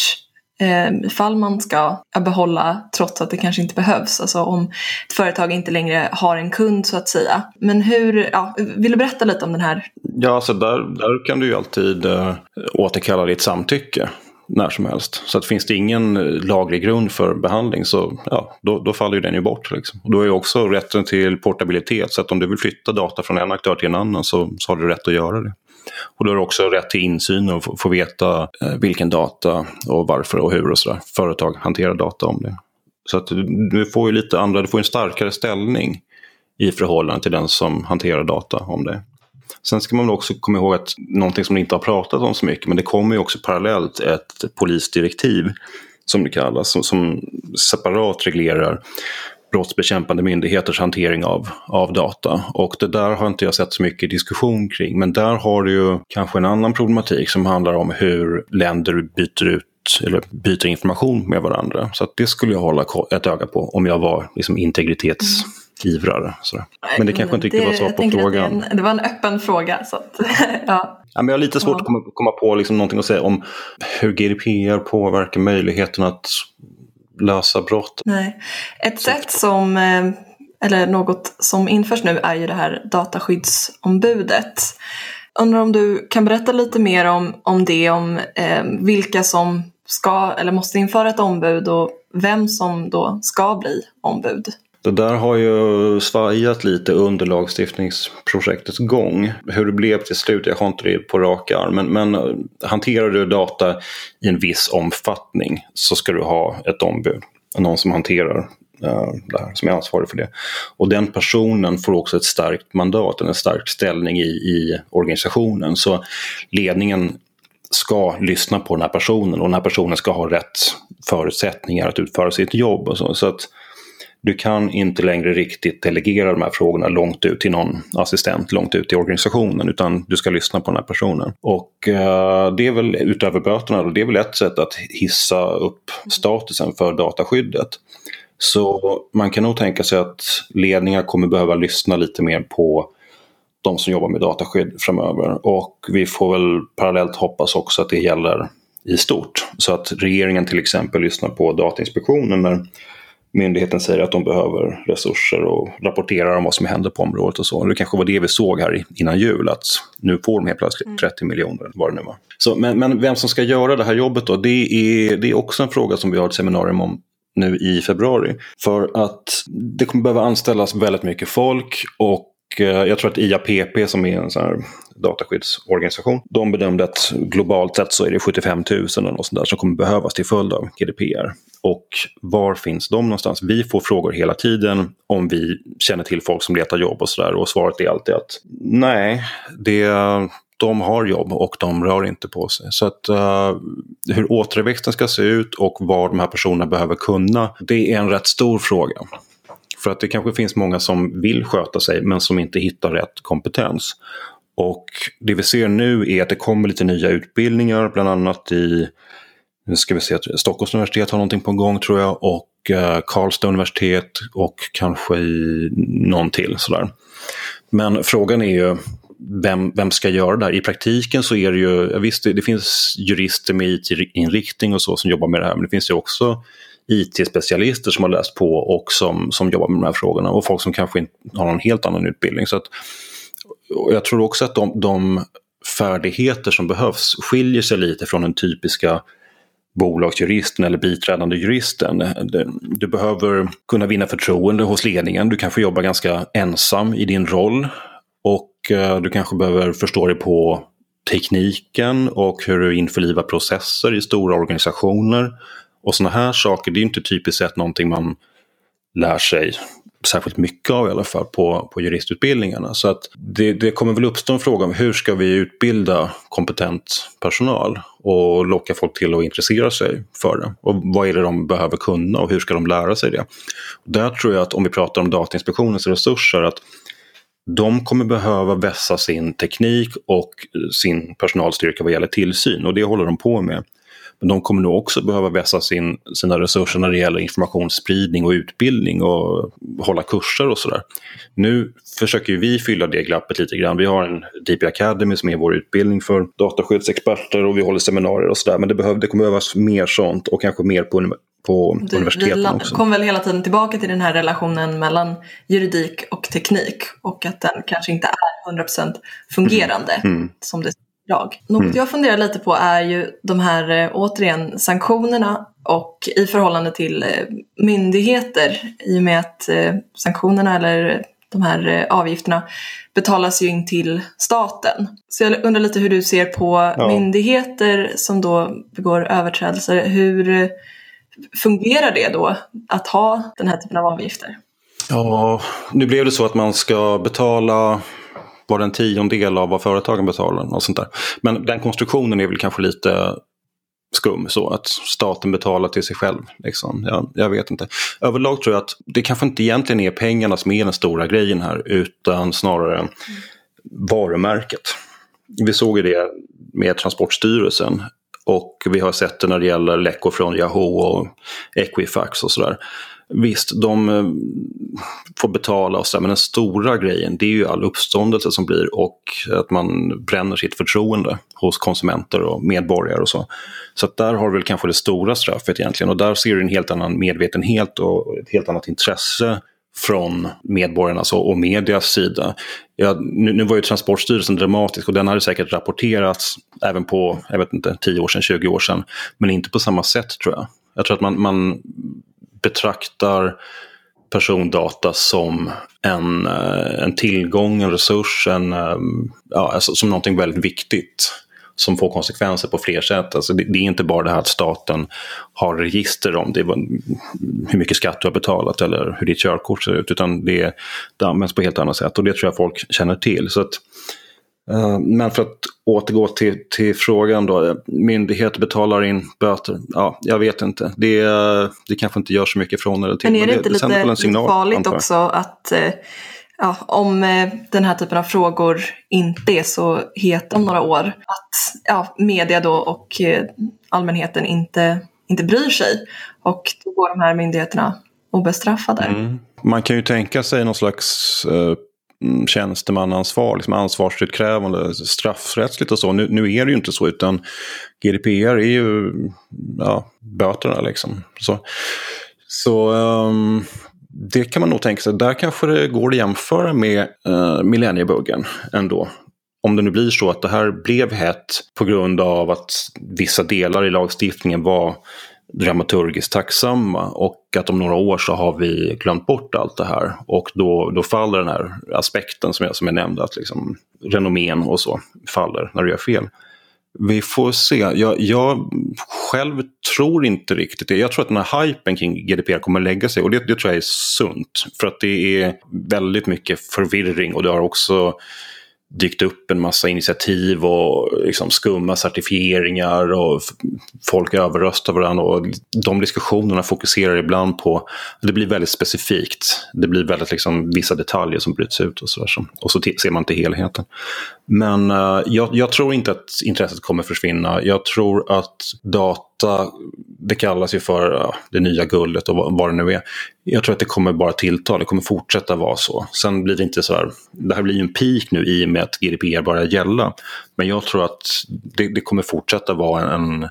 Eh, ifall man ska behålla trots att det kanske inte behövs. Alltså om ett företag inte längre har en kund så att säga. Men hur, ja, vill du berätta lite om den här? Ja, alltså där, där kan du ju alltid äh, återkalla ditt samtycke när som helst. Så att finns det ingen laglig grund för behandling så ja, då, då faller ju den ju bort. Liksom. Och då är ju också rätten till portabilitet. Så att om du vill flytta data från en aktör till en annan så, så har du rätt att göra det. Och då har du också rätt till insyn och få, få veta eh, vilken data och varför och hur och sådär. Företag hanterar data om det. Så att du, du får ju lite andra, du får en starkare ställning i förhållande till den som hanterar data om det. Sen ska man också komma ihåg att någonting som ni inte har pratat om så mycket, men det kommer ju också parallellt ett polisdirektiv som det kallas, som, som separat reglerar brottsbekämpande myndigheters hantering av, av data. Och det där har inte jag sett så mycket diskussion kring, men där har du ju kanske en annan problematik som handlar om hur länder byter ut eller byter information med varandra. Så att det skulle jag hålla ett öga på om jag var liksom integritets... Mm. ivrare. Sådär. Men det kanske inte riktigt var svar på frågan. Det, en, det var en öppen fråga. Så att, ja. Ja, men jag har lite svårt ja. att komma, komma på liksom någonting att säga om hur G D P R påverkar möjligheten att lösa brott. Nej. Ett så. sätt som, eller något som införs nu är ju det här dataskyddsombudet. Undrar om du kan berätta lite mer om, om det, om eh, vilka som ska eller måste införa ett ombud och vem som då ska bli ombud. Det där har ju svajat lite under lagstiftningsprojektets gång. Hur det blev till slut, jag har inte det på rak arm. Men, men hanterar du data i en viss omfattning så ska du ha ett ombud. Någon som hanterar uh, där, som är ansvarig för det. Och den personen får också ett starkt mandat, en stark ställning i, i organisationen. Så ledningen ska lyssna på den här personen och den här personen ska ha rätt förutsättningar att utföra sitt jobb. Och så, så att du kan inte längre riktigt delegera de här frågorna långt ut till någon assistent, långt ut i organisationen, utan du ska lyssna på den här personen. Och eh, det är väl utöver böterna, det är väl ett sätt att hissa upp statusen för dataskyddet. Så man kan nog tänka sig att ledningar kommer behöva lyssna lite mer på de som jobbar med dataskydd framöver. Och vi får väl parallellt hoppas också att det gäller i stort. Så att regeringen till exempel lyssnar på Datainspektionen när myndigheten säger att de behöver resurser och rapporterar om vad som händer på området och så. Det kanske var det vi såg här innan jul, att nu får de helt plötsligt trettio miljoner, vad det nu var. Så, men, men vem som ska göra det här jobbet då, det är, det är också en fråga som vi har ett seminarium om nu i februari. För att det kommer behöva anställas väldigt mycket folk, och jag tror att I A P P, som är en sån här dataskyddsorganisation, de bedömde att globalt sett så är det sjuttiofem tusen och sånt där som kommer behövas till följd av G D P R. Och var finns de någonstans? Vi får frågor hela tiden om vi känner till folk som letar jobb och sådär, och svaret är alltid att nej, det, de har jobb och de rör inte på sig. Så att uh, hur återväxten ska se ut och vad de här personerna behöver kunna, det är en rätt stor fråga. För att det kanske finns många som vill sköta sig men som inte hittar rätt kompetens. Och det vi ser nu är att det kommer lite nya utbildningar, bland annat i, nu ska vi se, att Stockholms universitet har någonting på gång tror jag, och uh, Karlstad universitet och kanske i någon till sådär. Men frågan är ju, vem, vem ska göra det här? I praktiken så är det ju, visst det, det finns jurister med I T-inriktning och så som jobbar med det här, men det finns ju också I T-specialister som har läst på och som, som jobbar med de här frågorna, och folk som kanske inte har någon helt annan utbildning. Så att, jag tror också att de, de färdigheter som behövs skiljer sig lite från den typiska bolagsjuristen eller biträdande juristen. Du behöver kunna vinna förtroende hos ledningen, du kanske jobbar ganska ensam i din roll, och du kanske behöver förstå dig på tekniken och hur du införlivar processer i stora organisationer. Och såna här saker, det är inte typiskt sett någonting man lär sig särskilt mycket av i alla fall på, på juristutbildningarna. Så att det, det kommer väl uppstå en fråga om hur ska vi utbilda kompetent personal och locka folk till att intressera sig för det. Och vad är det de behöver kunna och hur ska de lära sig det? Där tror jag att om vi pratar om Datainspektionens resurser, att de kommer behöva vässa sin teknik och sin personalstyrka vad gäller tillsyn, och det håller de på med. Men de kommer nog också behöva vässa sin, sina resurser när det gäller informationsspridning och utbildning och hålla kurser och sådär. Nu försöker vi fylla det glappet lite grann. Vi har en D P Academy som är vår utbildning för dataskyddsexperter, och vi håller seminarier och sådär. Men det, behöv, det kommer behövas mer sånt, och kanske mer på, på du, universiteten vi också. Vi kom väl hela tiden tillbaka till den här relationen mellan juridik och teknik, och att den kanske inte är hundra procent fungerande mm. Mm. som det Jag. Något mm. jag funderar lite på är ju de här återigen sanktionerna, och i förhållande till myndigheter, i och med att sanktionerna eller de här avgifterna betalas ju in till staten. Så jag undrar lite hur du ser på ja. myndigheter som då begår överträdelser. Hur fungerar det då att ha den här typen av avgifter? Ja, nu blev det så att man ska betala var en tiondel av vad företagen betalar och sånt där. Men den konstruktionen är väl kanske lite skum, så att staten betalar till sig själv. Liksom. Jag, jag vet inte. Överlag tror jag att det kanske inte egentligen är pengarna som är den stora grejen här, utan snarare mm. varumärket. Vi såg ju det med Transportstyrelsen, och vi har sett det när det gäller läckor från Yahoo och Equifax och sådär. Visst, de får betala och så, men den stora grejen, det är ju all uppståndelse som blir, och att man bränner sitt förtroende hos konsumenter och medborgare och så. Så att där har vi väl kanske det stora straffet egentligen, och där ser du en helt annan medvetenhet och ett helt annat intresse från medborgarnas och medias sida. Ja, nu, nu var ju Transportstyrelsen dramatisk, och den hade säkert rapporterats även på, jag vet inte, tio år sedan, tjugo år sedan, men inte på samma sätt tror jag. Jag tror att man, man betraktar persondata som en, en tillgång, en resurs, en, ja, alltså som någonting väldigt viktigt. som får konsekvenser på fler sätt. Alltså det, det är inte bara det här att staten har register om det, hur mycket skatt du har betalat eller hur ditt körkort ser ut, utan det, det används på helt annat sätt, och det tror jag folk känner till. Så att, uh, men för att återgå till, till frågan då, myndigheter betalar in böter, ja, jag vet inte. Det, det kanske inte gör så mycket från eller till. Men är det, men inte det, lite, det lite signal, farligt också att eh, ja, om eh, den här typen av frågor inte är så het om några år, att ja, media då och eh, allmänheten inte, inte bryr sig, och då går de här myndigheterna obestraffade. Mm. Man kan ju tänka sig någon slags eh, tjänstemannaansvar, liksom ansvarsutkrävande, straffrättsligt och så. Nu, nu är det ju inte så, utan G D P R är ju ja, böterna liksom. Så, så um, det kan man nog tänka sig. Där kanske det går att jämföra med uh, millenniebuggen ändå. Om det nu blir så att det här blev hett på grund av att vissa delar i lagstiftningen var dramaturgiskt tacksamma, och att om några år så har vi glömt bort allt det här, och då, då faller den här aspekten som jag, som jag nämnde, att liksom renommén och så faller när du gör fel. Vi får se. Jag, jag själv tror inte riktigt det. Jag tror att den här hypen kring G D P R kommer lägga sig, och det, det tror jag är sunt, för att det är väldigt mycket förvirring, och det har också dykt upp en massa initiativ och liksom skumma certifieringar, och folk överröstar varandra, och de diskussionerna fokuserar ibland på, det blir väldigt specifikt, det blir väldigt liksom vissa detaljer som bryts ut och så, och så t- ser man inte helheten. Men uh, jag, jag tror inte att intresset kommer försvinna. Jag tror att data, det kallas ju för uh, det nya guldet och vad, vad det nu är. Jag tror att det kommer bara tillta, det kommer fortsätta vara så. Sen blir det inte så här, det här blir ju en peak nu i och med att G D P R börjar gälla. Men jag tror att det, det kommer fortsätta vara en,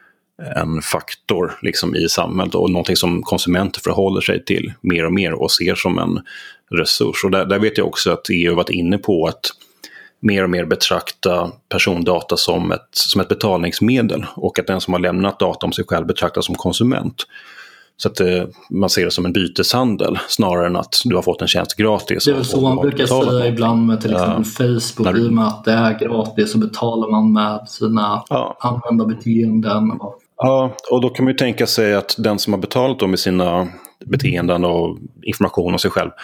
en faktor liksom i samhället, och någonting som konsumenter förhåller sig till mer och mer och ser som en resurs. Och där, där vet jag också att E U har varit inne på att mer och mer betrakta persondata som ett, som ett betalningsmedel, och att den som har lämnat data om sig själv betraktas som konsument. Så att eh, man ser det som en byteshandel snarare än att du har fått en tjänst gratis. Det är väl så man brukar säga ibland med till exempel ja. Facebook. I och med att det är gratis så betalar man med sina ja. användarbeteenden. Ja, och då kan man ju tänka sig att den som har betalat då med sina beteenden och information om sig själv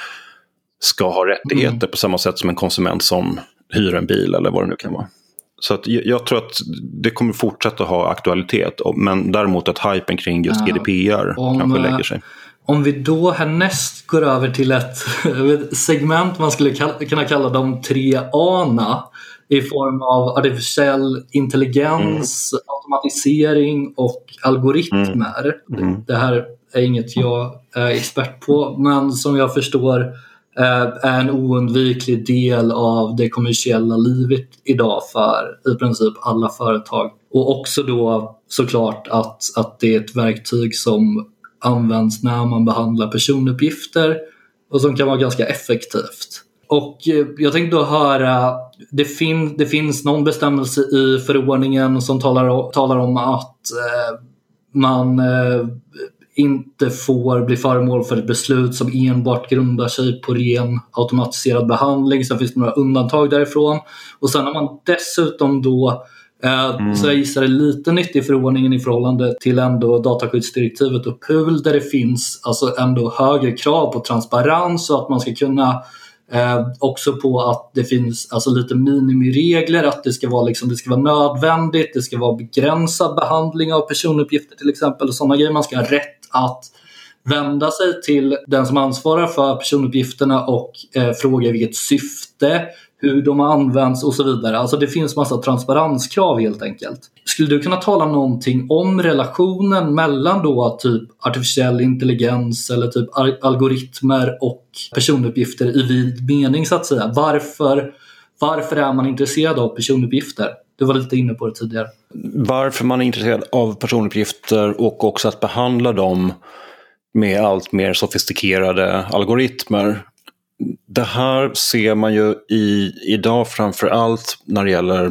ska ha rättigheter mm. på samma sätt som en konsument som hyr en bil eller vad det nu kan vara. Så att jag tror att det kommer fortsätta ha aktualitet, men däremot att hypen kring just G D P R om, kanske lägger sig. Om vi då härnäst går över till ett segment man skulle kalla, kunna kalla de tre A:na i form av artificiell intelligens, mm. automatisering och algoritmer. Mm. Mm. Det här är inget jag är expert på, men som jag förstår är en oundviklig del av det kommersiella livet idag för i princip alla företag. Och också då såklart att, att det är ett verktyg som används när man behandlar personuppgifter och som kan vara ganska effektivt. Och jag tänkte då höra, det, fin, det finns någon bestämmelse i förordningen som talar, talar om att eh, man eh, inte får bli föremål för ett beslut som enbart grundar sig på ren automatiserad behandling. Sen finns det några undantag därifrån. Och sen har man dessutom då eh, mm. så jag gissar det lite nytt i förordningen i förhållande till ändå dataskyddsdirektivet och P U L, där det finns alltså ändå högre krav på transparens och att man ska kunna Eh, också på att det finns alltså lite minimiregler, att det ska vara liksom, det ska vara nödvändigt, det ska vara begränsad behandling av personuppgifter till exempel, och sådana grejer. Man ska ha rätt att vända sig till den som ansvarar för personuppgifterna och eh, fråga vilket syfte, hur de används och så vidare. Alltså det finns massa transparenskrav helt enkelt. Skulle du kunna tala någonting om relationen mellan då typ artificiell intelligens eller typ algoritmer och personuppgifter i vid mening så att säga? Varför, varför är man intresserad av personuppgifter? Du var lite inne på det tidigare. Varför man är intresserad av personuppgifter och också att behandla dem med allt mer sofistikerade algoritmer. Det här ser man ju i, idag framför allt när det gäller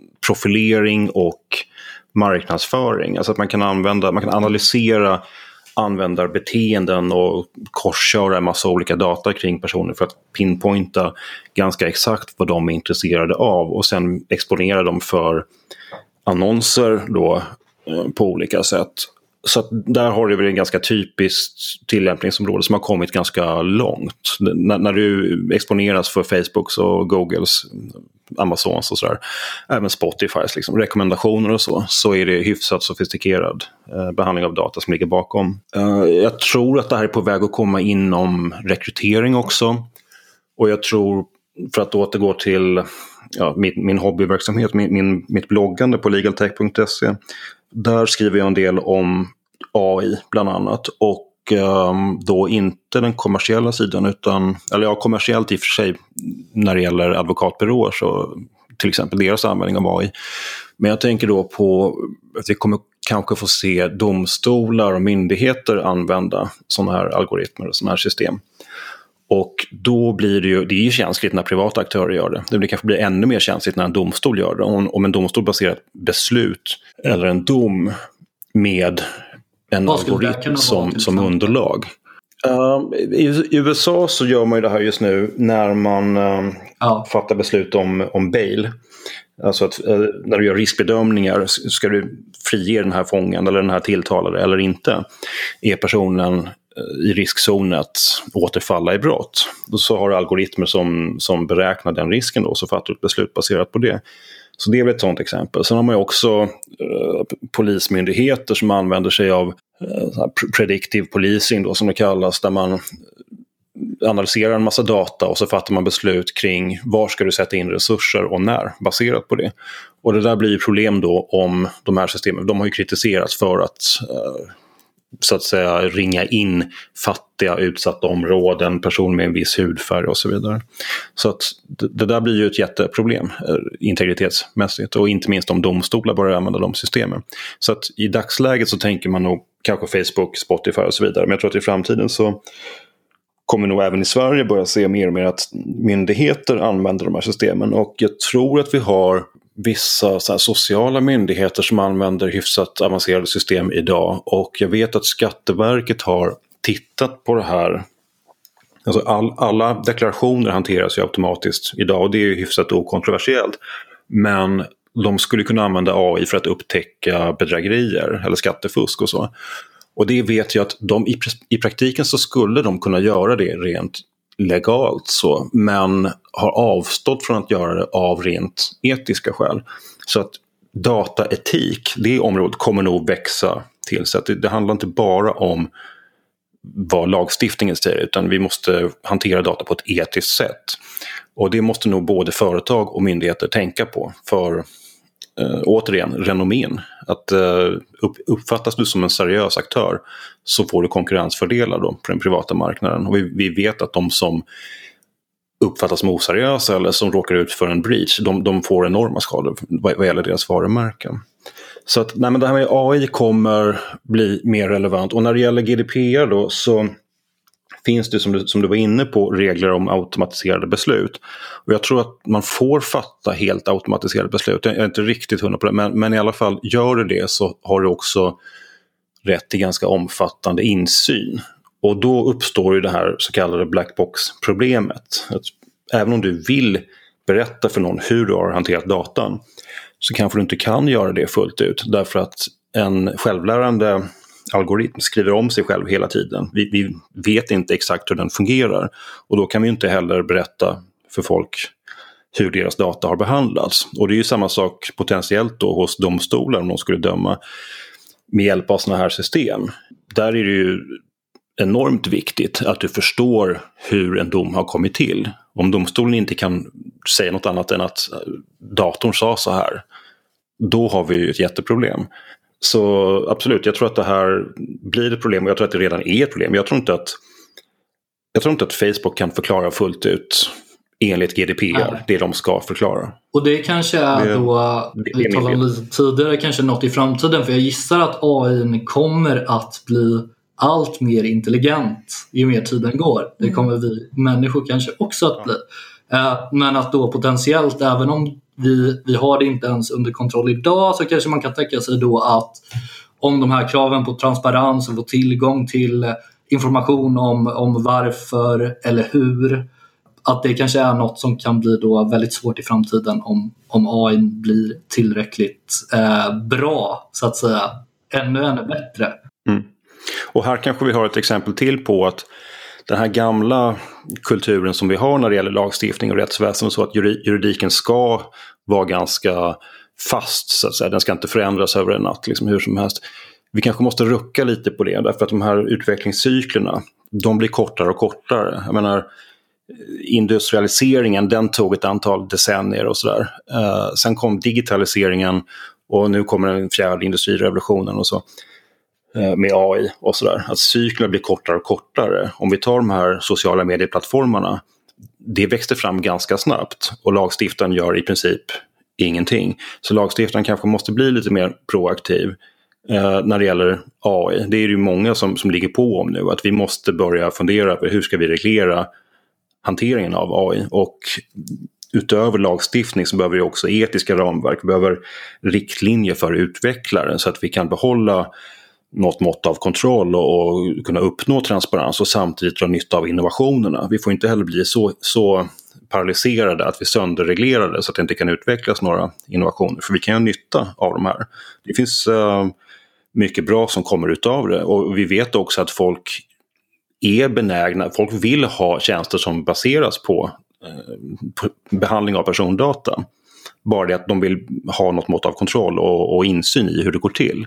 profilering och marknadsföring. Alltså att man kan använda, man kan analysera användarbeteenden och korsköra en massa olika data kring personer för att pinpointa ganska exakt vad de är intresserade av och sen exponera dem för annonser då på olika sätt. Så att där har du väl en ganska typiskt tillämpningsområde som har kommit ganska långt. N- när du exponeras för Facebooks och Googles, Amazons och sådär, även Spotifys liksom, rekommendationer och så, så är det hyfsat sofistikerad eh, behandling av data som ligger bakom. Eh, jag tror att det här är på väg att komma inom rekrytering också. Och jag tror, för att återgå till ja, min, min hobbyverksamhet, min, min, mitt bloggande på legaltech punkt se, där skriver jag en del om A I bland annat och um, då inte den kommersiella sidan utan, eller ja, kommersiellt i och för sig när det gäller advokatbyråer så till exempel deras användning av A I. Men jag tänker då på att vi kommer kanske få se domstolar och myndigheter använda sådana här algoritmer och sådana här system. Och då blir det ju, det är ju känsligt när privata aktörer gör det. Det blir kanske blir ännu mer känsligt när en domstol gör det. Om, om en domstol baserar ett beslut eller en dom med en algoritm som, som underlag. Uh, i, I U S A så gör man ju det här just nu när man uh, ja. fattar beslut om, om bail. Alltså att uh, när du gör riskbedömningar, ska du frige den här fången eller den här tilltalade eller inte? Är personen i riskzonen att återfalla i brott? Då så har du algoritmer som, som beräknar den risken då, så fattar du ett beslut baserat på det. Så det är väl ett sådant exempel. Sen har man ju också eh, polismyndigheter som använder sig av eh, predictive policing då, som det kallas, där man analyserar en massa data och så fattar man beslut kring var ska du sätta in resurser och när, baserat på det. Och det där blir ju problem då om de här systemen, de har ju kritiserats för att eh, så att säga ringa in fattiga utsatta områden, personer med en viss hudfärg och så vidare. Så att det, det där blir ju ett jätteproblem eh, integritetsmässigt, och inte minst om domstolar börjar använda de systemen. Så att i dagsläget så tänker man nog kanske Facebook, Spotify och så vidare, men jag tror att i framtiden så kommer nog även i Sverige börja se mer och mer att myndigheter använder de här systemen, och jag tror att vi har vissa så här sociala myndigheter som använder hyfsat avancerade system idag, och jag vet att Skatteverket har tittat på det här. Alltså all, alla deklarationer hanteras ju automatiskt idag, och det är ju hyfsat okontroversiellt, men de skulle kunna använda A I för att upptäcka bedrägerier eller skattefusk och så. Och det vet jag att de i, i praktiken så skulle de kunna göra det rent legalt så, men har avstått från att göra det av rent etiska skäl. Så att dataetik, det området kommer nog växa till, så att det, det handlar inte bara om vad lagstiftningen säger, utan vi måste hantera data på ett etiskt sätt. Och det måste nog både företag och myndigheter tänka på för Uh, återigen, renommén. Att uh, upp, uppfattas du som en seriös aktör så får du konkurrensfördelar då på den privata marknaden. Och vi, vi vet att de som uppfattas som oseriösa eller som råkar ut för en breach, de, de får enorma skador vad, vad gäller deras varumärken. Så att nej, men det här med A I kommer bli mer relevant. Och när det gäller G D P R då, så finns det, som du, som du var inne på, regler om automatiserade beslut. Och jag tror att man får fatta helt automatiserade beslut. Jag är inte riktigt hundra på det, men, men i alla fall gör du det så har du också rätt till ganska omfattande insyn. Och då uppstår ju det här så kallade blackbox-problemet. Att även om du vill berätta för någon hur du har hanterat datan, så kanske du inte kan göra det fullt ut. Därför att en självlärande algoritm skriver om sig själv hela tiden. Vi, vi vet inte exakt hur den fungerar, och då kan vi inte heller berätta för folk hur deras data har behandlats. Och det är ju samma sak potentiellt då hos domstolar om de skulle döma med hjälp av sådana här system. Där är det ju enormt viktigt att du förstår hur en dom har kommit till. Om domstolen inte kan säga något annat än att datorn sa så här, då har vi ju ett jätteproblem. Så absolut, jag tror att det här blir ett problem, och jag tror att det redan är ett problem. Jag tror inte att, jag tror inte att Facebook kan förklara fullt ut enligt G D P R, Nej. det de ska förklara. Och det kanske är det, då, det, vi talade om lite tidigare, kanske något i framtiden, för jag gissar att A I kommer att bli allt mer intelligent ju mer tiden går. Det kommer vi människor kanske också att bli. Men att då potentiellt, även om vi, vi har det inte ens under kontroll idag, så kanske man kan tänka sig då att om de här kraven på transparens och få tillgång till information om, om varför eller hur, att det kanske är något som kan bli då väldigt svårt i framtiden om, om A I blir tillräckligt eh, bra, så att säga, ännu ännu bättre. Mm. Och här kanske vi har ett exempel till på att den här gamla kulturen som vi har när det gäller lagstiftning och rättsväsen, så att juridiken ska vara ganska fast, så att säga. Den ska inte förändras över en natt, liksom hur som helst. Vi kanske måste rucka lite på det, därför att de här utvecklingscyklerna, de blir kortare och kortare. Jag menar, industrialiseringen, den tog ett antal decennier och sådär. Eh, sen kom digitaliseringen och nu kommer den fjärde industrirevolutionen och så. Med A I och sådär. Att cyklerna blir kortare och kortare. Om vi tar de här sociala medieplattformarna, det växte fram ganska snabbt och lagstiftaren gör i princip ingenting. Så lagstiftaren kanske måste bli lite mer proaktiv eh, när det gäller A I. Det är ju många som, som ligger på om nu, att vi måste börja fundera på hur ska vi reglera hanteringen av A I, och utöver lagstiftning så behöver vi också etiska ramverk, vi behöver riktlinjer för utvecklare så att vi kan behålla något mått av kontroll och, och kunna uppnå transparens och samtidigt dra nytta av innovationerna. Vi får inte heller bli så, så paralyserade att vi sönderreglerade så att det inte kan utvecklas några innovationer, för vi kan ha nytta av de här. Det finns uh, mycket bra som kommer utav det, och vi vet också att folk är benägna, folk vill ha tjänster som baseras på, uh, på behandling av persondata. Bara det att de vill ha något mått av kontroll och, och insyn i hur det går till.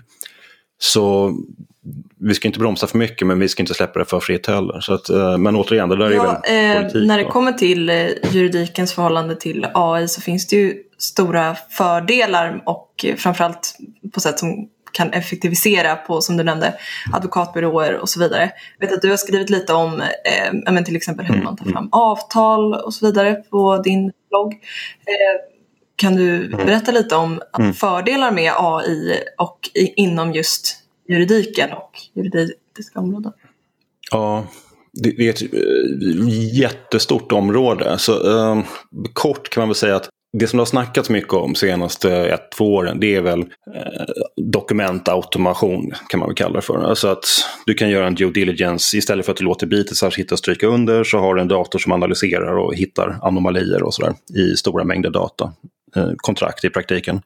Så vi ska inte bromsa för mycket, men vi ska inte släppa det för fritt heller. Så att, men återigen, det där ja, är väl politik. Eh, när det kommer till eh, juridikens förhållande till A I så finns det ju stora fördelar, och framförallt på sätt som kan effektivisera på, som du nämnde, advokatbyråer och så vidare. Jag vet att du har skrivit lite om eh, men till exempel hur man tar fram avtal och så vidare på din blogg. Eh, Kan du berätta lite om mm. fördelar med A I och i, inom just juridiken och juridiska områden? Ja, det, det är ett jättestort område. Så eh, kort kan man väl säga att det som det har snackats mycket om senaste ett, två åren, det är väl eh, dokumentautomation, kan man väl kalla det för. Alltså att du kan göra en due diligence, istället för att du låter bitet hitta och stryka under, så har du en dator som analyserar och hittar anomalier och sådär i stora mängder data. Kontrakt i praktiken.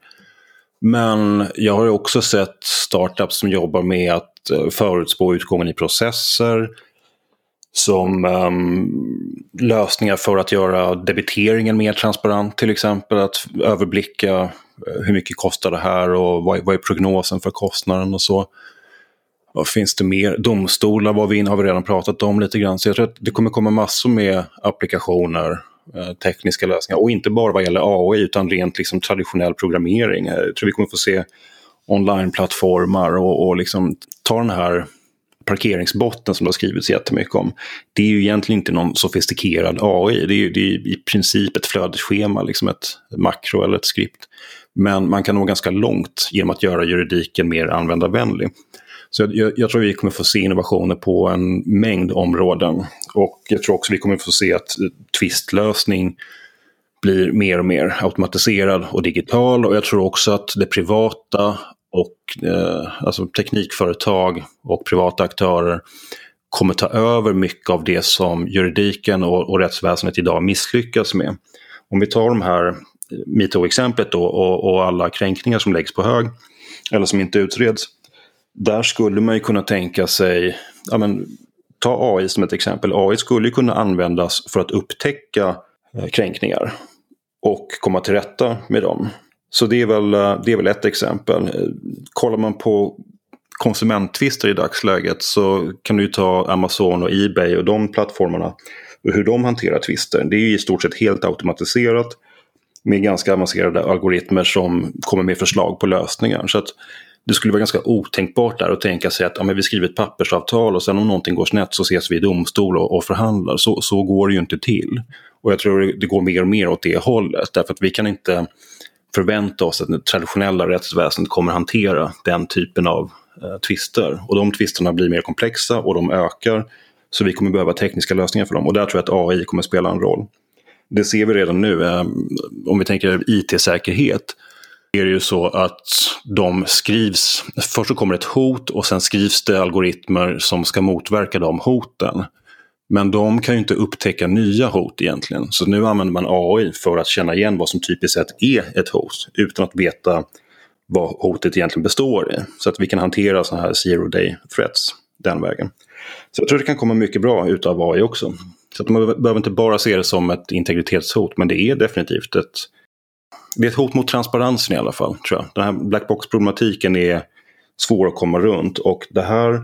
Men jag har också sett startups som jobbar med att förutspå utgången i processer, som um, lösningar för att göra debiteringen mer transparent, till exempel att överblicka hur mycket kostar det här och vad, vad är prognosen för kostnaden och så. Vad finns det mer? Domstolar var vi in, har vi redan pratat om lite grann, så jag tror att det kommer komma massor med applikationer, tekniska lösningar, och inte bara vad gäller A I utan rent liksom traditionell programmering. Jag tror vi kommer få se online-plattformar och, och liksom ta den här parkeringsbotten som det har skrivits jättemycket om. Det är ju egentligen inte någon sofistikerad A I, det är ju det är i princip ett flödesschema, liksom ett makro eller ett skript, men man kan nå ganska långt genom att göra juridiken mer användarvänlig. Så jag, jag tror vi kommer få se innovationer på en mängd områden, och jag tror också vi kommer få se att tvistlösning blir mer och mer automatiserad och digital, och jag tror också att det privata och eh, alltså teknikföretag och privata aktörer kommer ta över mycket av det som juridiken och, och rättsväsendet idag misslyckas med. Om vi tar de här MeToo-exemplet då, och, och alla kränkningar som läggs på hög eller som inte utreds, där skulle man ju kunna tänka sig, ja men, ta A I som ett exempel. A I skulle ju kunna användas för att upptäcka eh, kränkningar och komma till rätta med dem. Så det är väl, det är väl ett exempel. Kollar man på konsumenttvister i dagsläget så kan du ju ta Amazon och eBay och de plattformarna och hur de hanterar tvister. Det är ju i stort sett helt automatiserat med ganska avancerade algoritmer som kommer med förslag på lösningar. Så att det skulle vara ganska otänkbart där att tänka sig att ja, men vi skriver ett pappersavtal och sen om någonting går snett så ses vi i domstol och, och förhandlar. Så, så går det ju inte till. Och jag tror det går mer och mer åt det hållet. Därför att vi kan inte förvänta oss att det traditionella rättsväsendet kommer hantera den typen av eh, tvister. Och de tvisterna blir mer komplexa och de ökar. Så vi kommer behöva tekniska lösningar för dem. Och där tror jag att A I kommer spela en roll. Det ser vi redan nu. Eh, om vi tänker I T-säkerhet är det ju så att de skrivs, först så kommer ett hot och sen skrivs det algoritmer som ska motverka de hoten. Men de kan ju inte upptäcka nya hot egentligen. Så nu använder man A I för att känna igen vad som typiskt sett är ett hot utan att veta vad hotet egentligen består i. Så att vi kan hantera sådana här zero day threats den vägen. Så jag tror det kan komma mycket bra ut av A I också. Så att man behöver inte bara se det som ett integritetshot, men det är definitivt ett, det är ett hot mot transparensen i alla fall, tror jag. Den här blackbox-problematiken är svår att komma runt, och det här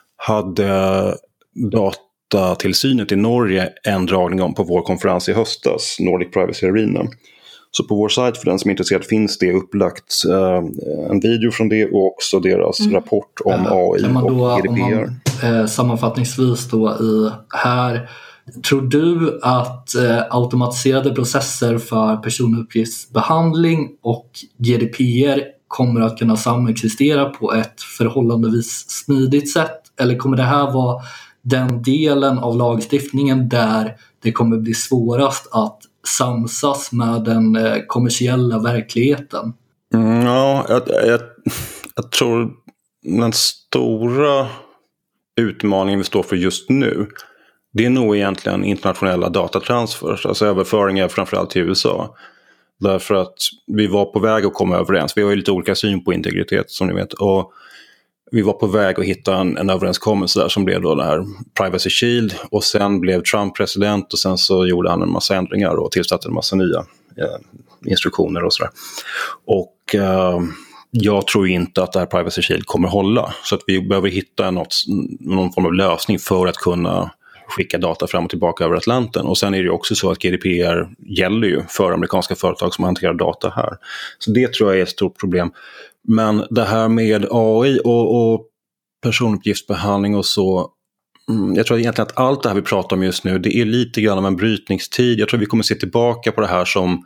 hade datatillsynet i Norge en dragning om på vår konferens i höstas, Nordic Privacy Arena. Så på vår sajt, för den som är intresserad, finns det upplagt eh, en video från det och också deras mm. rapport om äh, A I då, och G D P R. Man, eh, sammanfattningsvis då i här, tror du att eh, automatiserade processer för personuppgiftsbehandling och G D P R kommer att kunna samexistera på ett förhållandevis smidigt sätt? Eller kommer det här vara den delen av lagstiftningen där det kommer bli svårast att samsas med den eh, kommersiella verkligheten? Mm, ja, jag, jag, jag tror den stora utmaningen vi står för just nu, det är nog egentligen internationella datatransfers, alltså överföringar framförallt till U S A. Därför att vi var på väg att komma överens. Vi har ju lite olika syn på integritet som ni vet, och vi var på väg att hitta en, en överenskommelse där som blev då det här Privacy Shield, och sen blev Trump president och sen så gjorde han en massa ändringar och tillsatte en massa nya eh, instruktioner och sådär. Och eh, jag tror inte att det här Privacy Shield kommer hålla, så att vi behöver hitta något, någon form av lösning för att kunna skicka data fram och tillbaka över Atlanten. Och sen är det ju också så att G D P R gäller ju för amerikanska företag som hanterar data här. Så det tror jag är ett stort problem. Men det här med A I och, och personuppgiftsbehandling och så, mm, jag tror egentligen att allt det här vi pratar om just nu, det är lite grann av en brytningstid. Jag tror vi kommer se tillbaka på det här som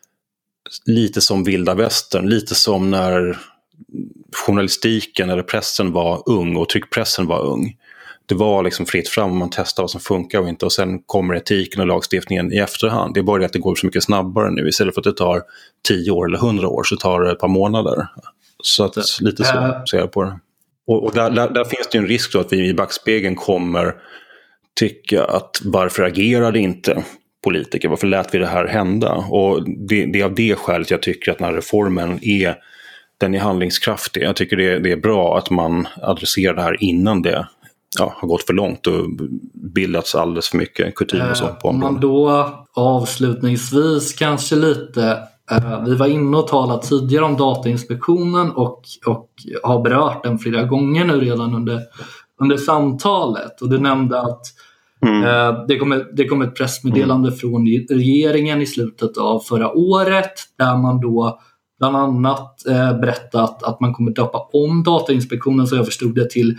lite som vilda västern, lite som när journalistiken eller pressen var ung och tryckpressen var ung. Det var liksom fritt fram och man testar vad som funkar och inte, och sen kommer etiken och lagstiftningen i efterhand. Det är bara det att det går så mycket snabbare nu. Istället för att det tar tio år eller hundra år så tar det ett par månader. Så att, lite så äh... ser jag på det. Och, och där, där, där finns det ju en risk då att vi i backspegeln kommer tycka att varför agerade inte politiker? Varför lät vi det här hända? Och det, det är av det skälet jag tycker att den här reformen är, den är handlingskraftig. Jag tycker det, det är bra att man adresserar det här innan det ja, har gått för långt och bildats alldeles för mycket kutym och så på området. Man då avslutningsvis kanske lite, uh, vi var inne och talade tidigare om Datainspektionen och, och har berört den flera gånger nu redan under, under samtalet, och du nämnde att mm. uh, det kom, det kom ett pressmeddelande mm. från regeringen i slutet av förra året där man då bland annat eh, berättat att man kommer döpa om Datainspektionen, så jag förstod det, till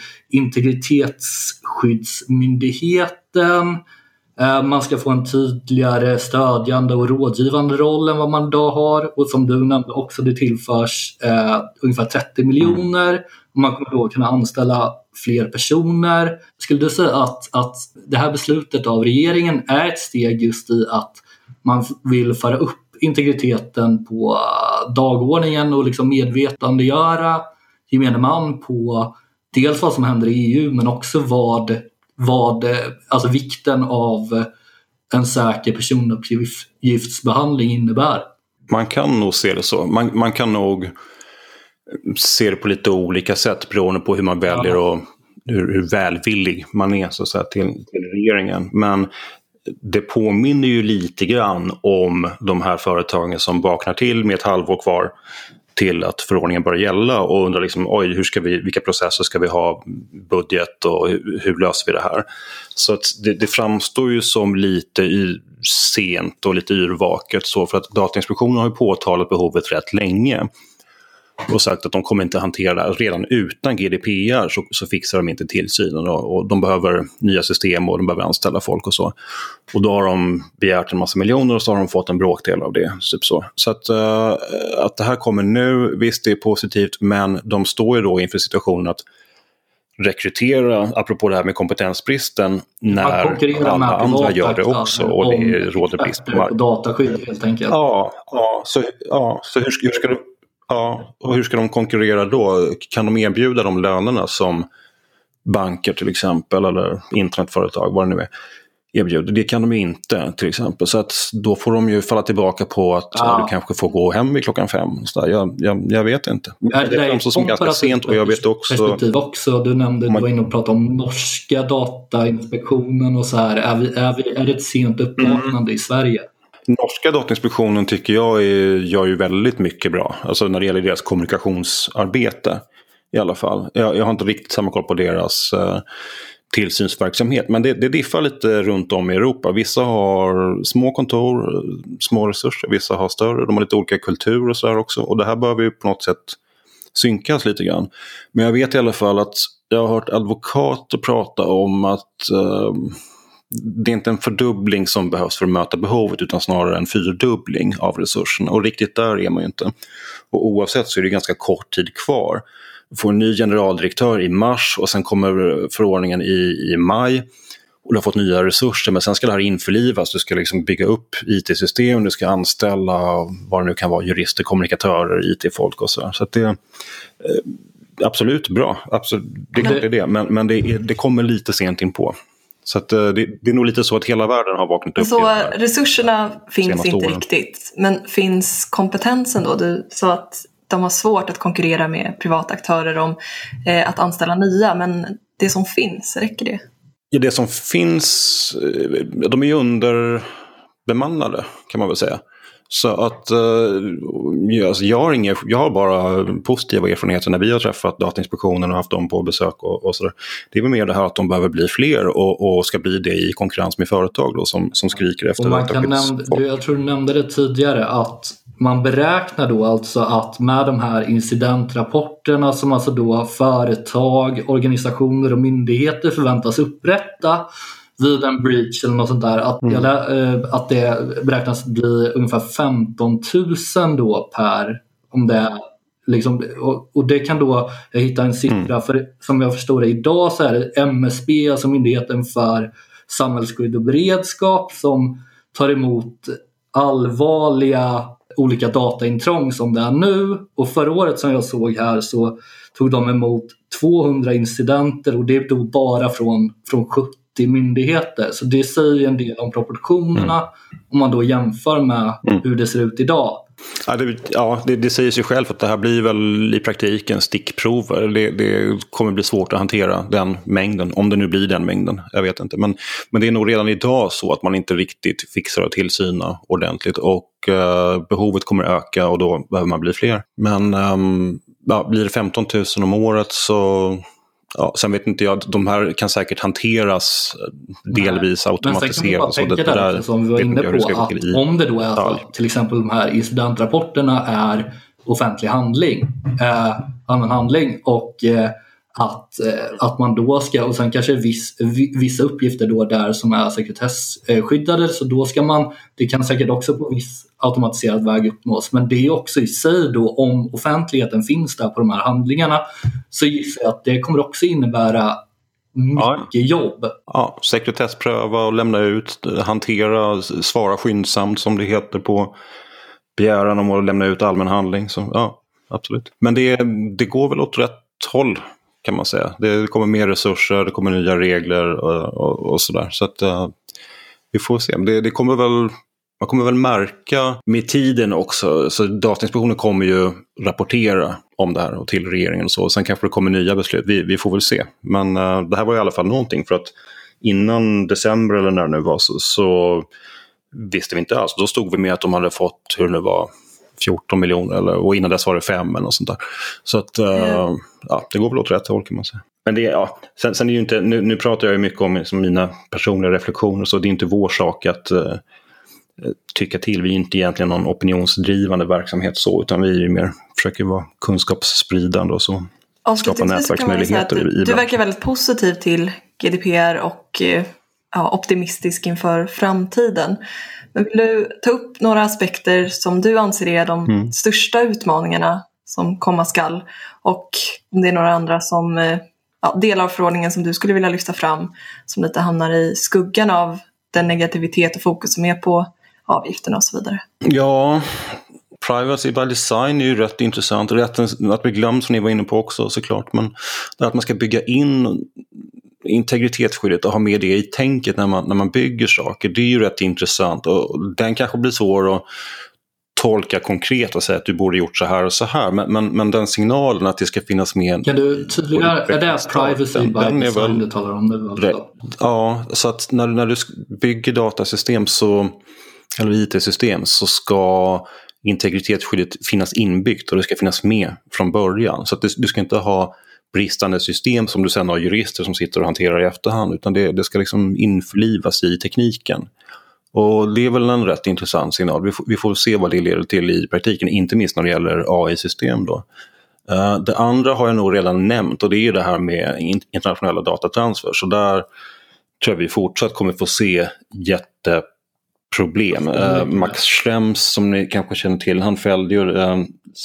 Integritetsskyddsmyndigheten. Eh, man ska få en tydligare stödjande och rådgivande roll än vad man idag har. Och som du nämnde också, det tillförs eh, ungefär trettio miljoner. Och man kommer då kunna anställa fler personer. Skulle du säga att, att det här beslutet av regeringen är ett steg just i att man vill föra upp integriteten på dagordningen och liksom medvetandegöra gemene man på dels vad som händer i E U, men också vad, vad alltså vikten av en säker personuppgiftsbehandling innebär? Man kan nog se det så. Man, man kan nog se det på lite olika sätt beroende på hur man väljer ja. och hur, hur välvillig man är så att säga, till, till regeringen. Men det påminner ju lite grann om de här företagen som vaknar till med ett halvår kvar till att förordningen börjar gälla och undrar liksom, oj, hur ska vi, vilka processer ska vi ha, budget och hur, hur löser vi det här? Så att det, det framstår ju som lite y- sent och lite yrvaket så, för att Datainspektionen har ju påtalat behovet rätt länge och sagt att de kommer inte hantera det här. Redan utan G D P R så, så fixar de inte tillsynen och, och de behöver nya system och de behöver anställa folk och så. Och då har de begärt en massa miljoner och så har de fått en bråkdel av det. Typ så så att, uh, att det här kommer nu, visst det är positivt, men de står ju då inför situationen att rekrytera, apropå det här med kompetensbristen, när alla andra gör det också och det råder brist på marknaden. Dataskydd helt enkelt. Ja, ja, så, ja, så hur, hur ska du Ja, och hur ska de konkurrera då? Kan de erbjuda de lönerna som banker till exempel eller internetföretag, vad det nu är, erbjuder? Det kan de inte till exempel. Så att då får de ju falla tillbaka på att ja. Ja, du kanske får gå hem vid klockan fem. Så där. Jag, jag, jag vet inte. Ja, det är som ganska sent och jag vet också... också. Du nämnde, man, du var inne och pratade om norska datainspektionen och så här. Är, vi, är, vi, är det ett sent uppvaknande mm. i Sverige? Norska datainspektionen tycker jag är, gör ju väldigt mycket bra. Alltså när det gäller deras kommunikationsarbete i alla fall. Jag, jag har inte riktigt samma koll på deras uh, tillsynsverksamhet. Men det, det diffar lite runt om i Europa. Vissa har små kontor, små resurser. Vissa har större. De har lite olika kultur och sådär också. Och det här behöver ju på något sätt synkas lite grann. Men jag vet i alla fall att jag har hört advokater prata om att... Uh, det är inte en fördubbling som behövs för att möta behovet utan snarare en fyrdubbling av resurserna. Och riktigt där är man ju inte. Och oavsett så är det ganska kort tid kvar. Vi får en ny generaldirektör i mars och sen kommer förordningen i, i maj. Och du har fått nya resurser men sen ska det här införlivas. Du ska liksom bygga upp I T-system, du ska anställa vad det nu kan vara, jurister, kommunikatörer, I T-folk och så. Så att det är eh, absolut bra. Absolut, det är klart det är det. Men, men det, är, det kommer lite sent in på. Så att, det, det är nog lite så att hela världen har vaknat upp. Så resurserna finns inte åren. Riktigt. Men finns kompetensen då? Du sa att de har svårt att konkurrera med privata aktörer om eh, att anställa nya. Men det som finns, räcker det? Ja, det som finns, de är ju underbemannade kan man väl säga. Så att uh, alltså jag, har inga, jag har bara positiva erfarenheter när vi har träffat Datainspektionen och haft dem på besök och, och sådär. Det är väl mer det här att de behöver bli fler och, och ska bli det i konkurrens med företag då, som, som skriker efter. Och man kan nämna, jag tror du nämnde det tidigare att man beräknar då alltså att med de här incidentrapporterna som alltså då företag, organisationer och myndigheter förväntas upprätta vid en breach eller något sånt där, att, mm. eller, att det beräknas bli ungefär femton tusen då per, om det är liksom, och, och det kan då, jag hittar en siffra, mm. för som jag förstår det idag så är det M S B, alltså Myndigheten för samhällsskydd och beredskap, som tar emot allvarliga olika dataintrång som det är nu, och förra året som jag såg här så tog de emot tvåhundra incidenter och det då bara från, från sjuttio myndigheter. Så det säger en del om proportionerna mm. om man då jämför med mm. hur det ser ut idag. Ja, det, ja det, det säger sig själv att det här blir väl i praktiken stickprover. Det, det kommer bli svårt att hantera den mängden, om det nu blir den mängden. Jag vet inte. Men, men det är nog redan idag så att man inte riktigt fixar att tillsyna ordentligt och uh, behovet kommer öka och då behöver man bli fler. Men um, ja, blir det femton tusen om året så... Ja, sen vet inte jag, de här kan säkert hanteras delvis Nej, automatiseras. Men sen kan man bara tänka där, där som vi var inne på, att i om det då är så, till exempel de här incidentrapporterna är offentlig handling, eh, allmän handling, och eh, att, eh, att man då ska, och sen kanske viss, vissa uppgifter då där som är sekretesskyddade, så då ska man, det kan säkert också på viss automatiserad väg uppnås, men det är också i sig då, om offentligheten finns där på de här handlingarna, så gissar jag att det kommer också innebära mycket ja. jobb. Ja, sekretesspröva och lämna ut, hantera, svara skyndsamt som det heter på begäran om att lämna ut allmän handling. Så ja, absolut. Men det, det går väl åt rätt håll kan man säga. Det kommer mer resurser, det kommer nya regler och, och, och sådär. Så att uh, vi får se. Det, det kommer väl, man kommer väl märka med tiden också. Så Datainspektionen kommer ju rapportera om det här och till regeringen och så. Sen kanske det kommer nya beslut. Vi, vi får väl se. Men uh, det här var i alla fall någonting, för att innan december eller när det nu var så, så visste vi inte alls. Då stod vi med att de hade fått, hur det nu var, fjorton miljoner, eller, och innan dess var det fem eller något sånt där. Så att uh, ja, det går väl åt rätt håll kan man säga. Men det, ja, sen, sen är ju inte, nu, nu pratar jag ju mycket om som mina personliga reflektioner, så det är inte vår sak att uh, tycka till. Vi är inte egentligen någon opinionsdrivande verksamhet så, utan vi är ju mer, försöker vara kunskapsspridande och så. Skapa nätverksmöjligheter. Du, du verkar väldigt positiv till G D P R och ja, optimistisk inför framtiden. Men vill du ta upp några aspekter som du anser är de mm. största utmaningarna som komma skall, och om det är några andra som ja, delar av förordningen som du skulle vilja lyfta fram som lite hamnar i skuggan av den negativitet och fokus som är på avgifterna och så vidare? Ja, privacy by design är ju rätt intressant. Rätten att bli glömd som ni var inne på också såklart. Men det att man ska bygga in integritetsskyddet och ha med det i tänket när man, när man bygger saker, det är ju rätt intressant. Och den kanske blir svår att tolka konkret och säga att du borde gjort så här och så här. Men, men, men den signalen att det ska finnas med... Kan du tydliggöra, är det privacy by design väl, du talar om det? Rätt, ja, så att när, när du bygger datasystem så, eller I T-system så ska integritetsskyddet finnas inbyggt och det ska finnas med från början. Så att du, du ska inte ha bristande system som du sen har jurister som sitter och hanterar i efterhand, utan det, det ska liksom införlivas i tekniken. Och det är väl en rätt intressant signal. Vi får, vi får se vad det leder till i praktiken, inte minst när det gäller A I-system då. Uh, det andra har jag nog redan nämnt och det är det här med internationella datatransfer. Så där tror jag vi fortsatt kommer få se jätteproblem. Uh, Max Schrems som ni kanske känner till, han fällde ju uh,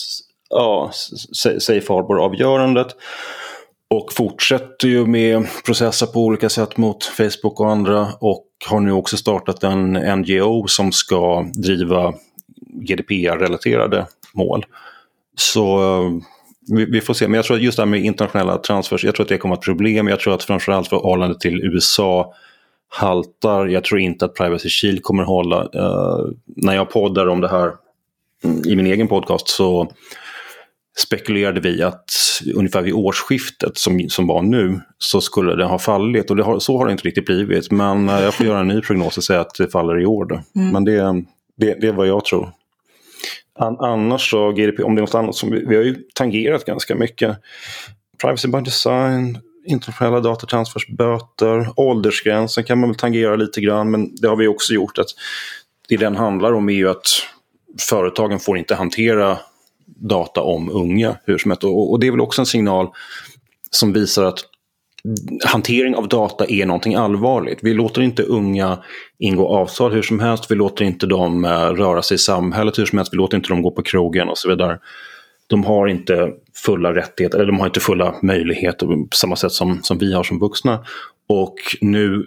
ja, Safe Harbor-avgörandet och fortsätter ju med processer på olika sätt mot Facebook och andra och har nu också startat en N G O som ska driva G D P R-relaterade mål. Så vi, vi får se. Men jag tror att just det här med internationella transfers, jag tror att det kommer att vara ett problem. Jag tror att framförallt förhållande till U S A haltar. Jag tror inte att Privacy Shield kommer hålla. Uh, när jag poddar om det här i min egen podcast så spekulerade vi att ungefär vid årsskiftet som, som var nu så skulle det ha fallit och det har, så har det inte riktigt blivit, men jag får göra en ny prognos och säga att det faller i år då. Mm. Men det, det, det är vad jag tror. An, annars så G D P, om det är något annat som vi, vi har ju tangerat ganska mycket, privacy by design, internationella datatransfers, böter, åldersgränsen kan man väl tangera lite grann, men det har vi också gjort. Att det den handlar om är ju att företagen får inte hantera data om unga hur som helst. Och, och det är väl också en signal som visar att hantering av data är någonting allvarligt. Vi låter inte unga ingå avtal hur som helst. Vi låter inte dem uh, röra sig i samhället hur som helst. Vi låter inte dem gå på krogen och så vidare. De har inte fulla rättigheter eller de har inte fulla möjligheter på samma sätt som, som vi har som vuxna. Och nu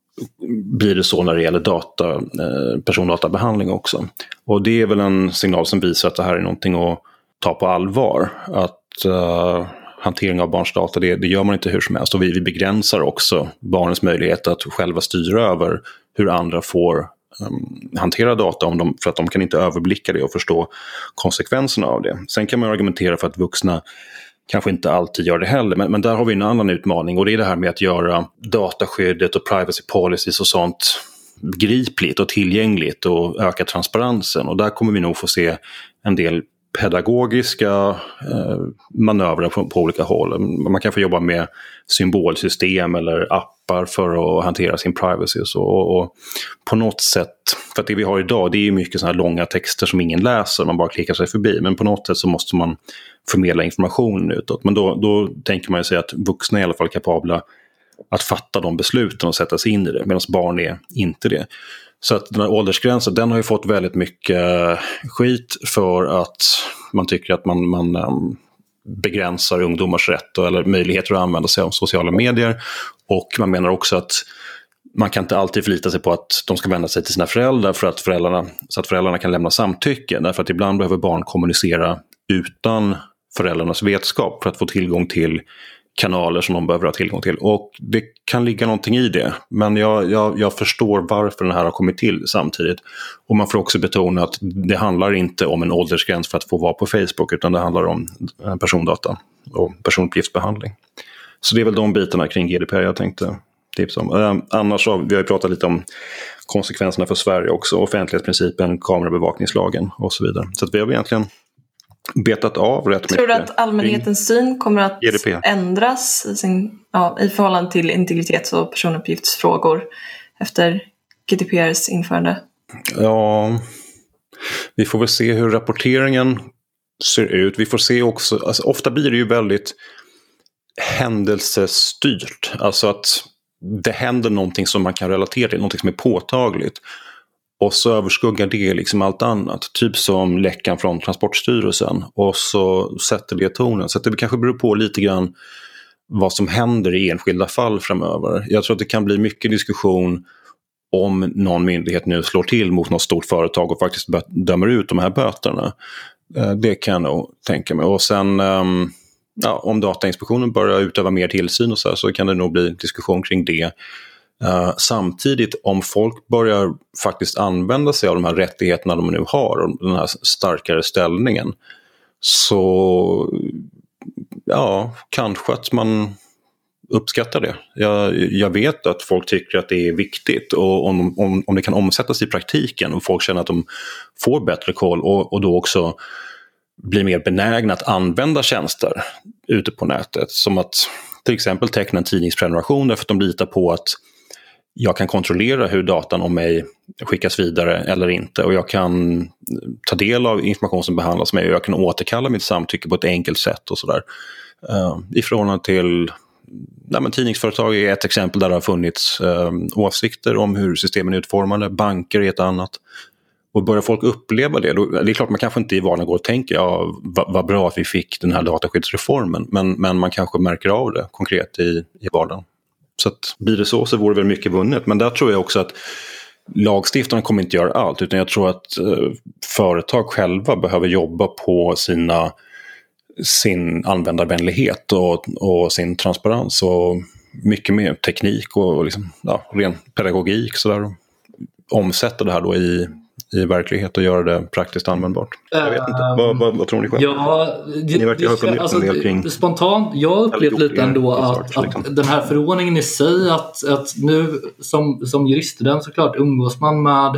blir det så när det gäller data, eh, persondatabehandling också. Och det är väl en signal som visar att det här är någonting att ta på allvar. Att uh, hantering av barns data, det, det gör man inte hur som helst. Och vi, vi begränsar också barnens möjlighet att själva styra över hur andra får um, hantera data om de, för att de kan inte överblicka det och förstå konsekvenserna av det. Sen kan man argumentera för att vuxna kanske inte alltid gör det heller, men, men där har vi en annan utmaning och det är det här med att göra dataskyddet och privacy policies och sånt begripligt och tillgängligt och öka transparensen, och där kommer vi nog få se en del pedagogiska eh, manövrar på, på olika håll. Man kan få jobba med symbolsystem eller appar för att hantera sin privacy och så, och, och på något sätt, för att det vi har idag det är ju mycket såna här långa texter som ingen läser, man bara klickar sig förbi, men på något sätt så måste man förmedla information utåt, men då, då tänker man ju sig att vuxna är i alla fall kapabla att fatta de besluten och sätta sig in i det, medan barn är inte det. Så att den här åldersgränsen, den har ju fått väldigt mycket skit för att man tycker att man, man um, begränsar ungdomars rätt och, eller möjligheter att använda sig av sociala medier. Och man menar också att man kan inte alltid förlita sig på att de ska vända sig till sina föräldrar för att föräldrarna, så att föräldrarna kan lämna samtycke. Därför att ibland behöver barn kommunicera utan föräldrarnas vetskap för att få tillgång till kanaler som de behöver ha tillgång till. Och det kan ligga någonting i det. Men jag, jag, jag förstår varför den här har kommit till samtidigt. Och man får också betona att det handlar inte om en åldersgräns för att få vara på Facebook, utan det handlar om persondata och personuppgiftsbehandling. Så det är väl de bitarna kring G D P R jag tänkte tipsa om. Eh, annars har vi har ju pratat lite om konsekvenserna för Sverige också. Offentlighetsprincipen, kamerabevakningslagen och så vidare. Så att vi har egentligen betat av rätt mycket. Tror du att allmänhetens syn kommer att G D P ändras i, sin, ja, i förhållande till integritets- och personuppgiftsfrågor efter G D P R:s införande? Ja, vi får väl se hur rapporteringen ser ut. Vi får se också, alltså, ofta blir det ju väldigt händelsestyrt. Alltså att det händer någonting som man kan relatera till, någonting som är påtagligt. Och så överskuggar det liksom allt annat. Typ som läckan från Transportstyrelsen. Och så sätter det tonen. Så att det kanske beror på lite grann vad som händer i enskilda fall framöver. Jag tror att det kan bli mycket diskussion om någon myndighet nu slår till mot något stort företag och faktiskt dömer ut de här böterna. Det kan jag nog tänka mig. Och sen um, ja, om Datainspektionen börjar utöva mer tillsyn och så, här, så kan det nog bli diskussion kring det. Uh, samtidigt om folk börjar faktiskt använda sig av de här rättigheterna de nu har och den här starkare ställningen, så ja, kanske att man uppskattar det. Jag, jag vet att folk tycker att det är viktigt, och om, om, om det kan omsättas i praktiken och folk känner att de får bättre koll och, och då också blir mer benägna att använda tjänster ute på nätet, som att till exempel teckna en tidningsprenumeration därför att de litar på att jag kan kontrollera hur datan om mig skickas vidare eller inte, och jag kan ta del av information som behandlas mig och jag kan återkalla mitt samtycke på ett enkelt sätt och sådär. Uh, I förhållande till nej, men tidningsföretag är ett exempel där det har funnits uh, åsikter om hur systemen är utformade, banker är ett annat. Och börjar folk uppleva det, då, det är klart man kanske inte i vardagen går och tänker ja, vad, vad bra att vi fick den här dataskyddsreformen, men, men man kanske märker av det konkret i, i vardagen. Så att blir det så så vore väl mycket vunnet. Men där tror jag också att lagstiftarna kommer inte göra allt, utan jag tror att eh, företag själva behöver jobba på sina, sin användarvänlighet och, och sin transparens och mycket mer teknik och, och liksom, ja, ren pedagogik så där, och omsätta det här då i i verklighet och göra det praktiskt användbart. Jag vet inte. Uh, vad, vad, vad tror ni själv? Ja, det, ni verkar ha funderat alltså, en del kring... Spontant, jag har upplevt lite ändå att, att liksom. Den här förordningen i sig, att, att nu som, som juriststudent såklart umgås man med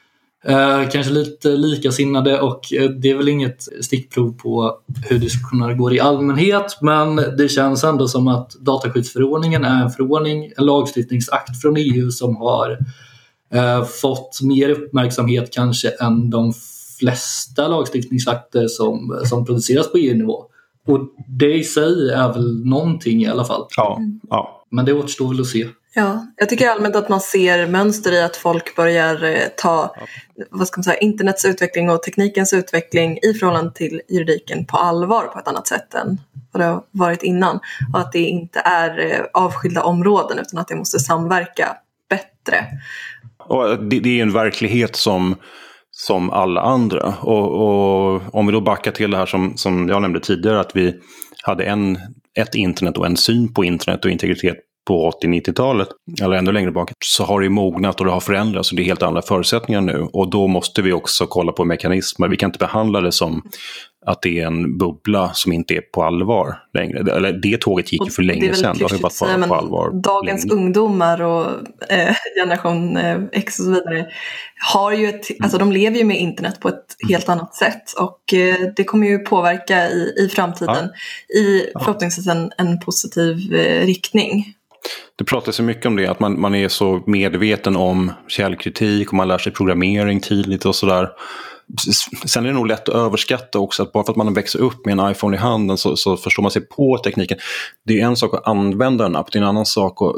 eh, kanske lite likasinnade, och eh, det är väl inget stickprov på hur diskussioner går i allmänhet, men det känns ändå som att dataskyddsförordningen är en förordning, en lagstiftningsakt från E U som har Uh, fått mer uppmärksamhet kanske än de flesta lagstiftningsakter som, som produceras på E U-nivå. Och det i sig är väl någonting i alla fall. Ja, ja. Men det återstår väl att se. Ja, jag tycker allmänt att man ser mönster i att folk börjar eh, ta vad ska man säga, internets utveckling och teknikens utveckling i förhållande till juridiken på allvar på ett annat sätt än vad det har varit innan. Och att det inte är eh, avskilda områden, utan att det måste samverka bättre. Och det, det är en verklighet som, som alla andra. Och, och om vi då backar till det här som, som jag nämnde tidigare, att vi hade en, ett internet och en syn på internet och integritet på åttio-nittiotalet, eller ännu längre bak, så har det mognat och det har förändrats och det är helt andra förutsättningar nu. Och då måste vi också kolla på mekanismer. Vi kan inte behandla det som att det är en bubbla som inte är på allvar längre. Eller det tåget gick ju för länge sedan. Det har ju varit på, säga, på allvar dagens länge. Ungdomar och eh, generation eh, X och så vidare har ju ett, alltså de lever ju med internet på ett helt annat sätt, och eh, det kommer ju påverka i, i framtiden ja. i förhoppningsvis en, en positiv eh, riktning. Det pratas ju mycket om det, att man, man är så medveten om källkritik och man lär sig programmering tidigt och sådär. Sen är det nog lätt att överskatta också, att bara för att man växer upp med en iPhone i handen så, så förstår man sig på tekniken. Det är en sak att använda en app, det är en annan sak att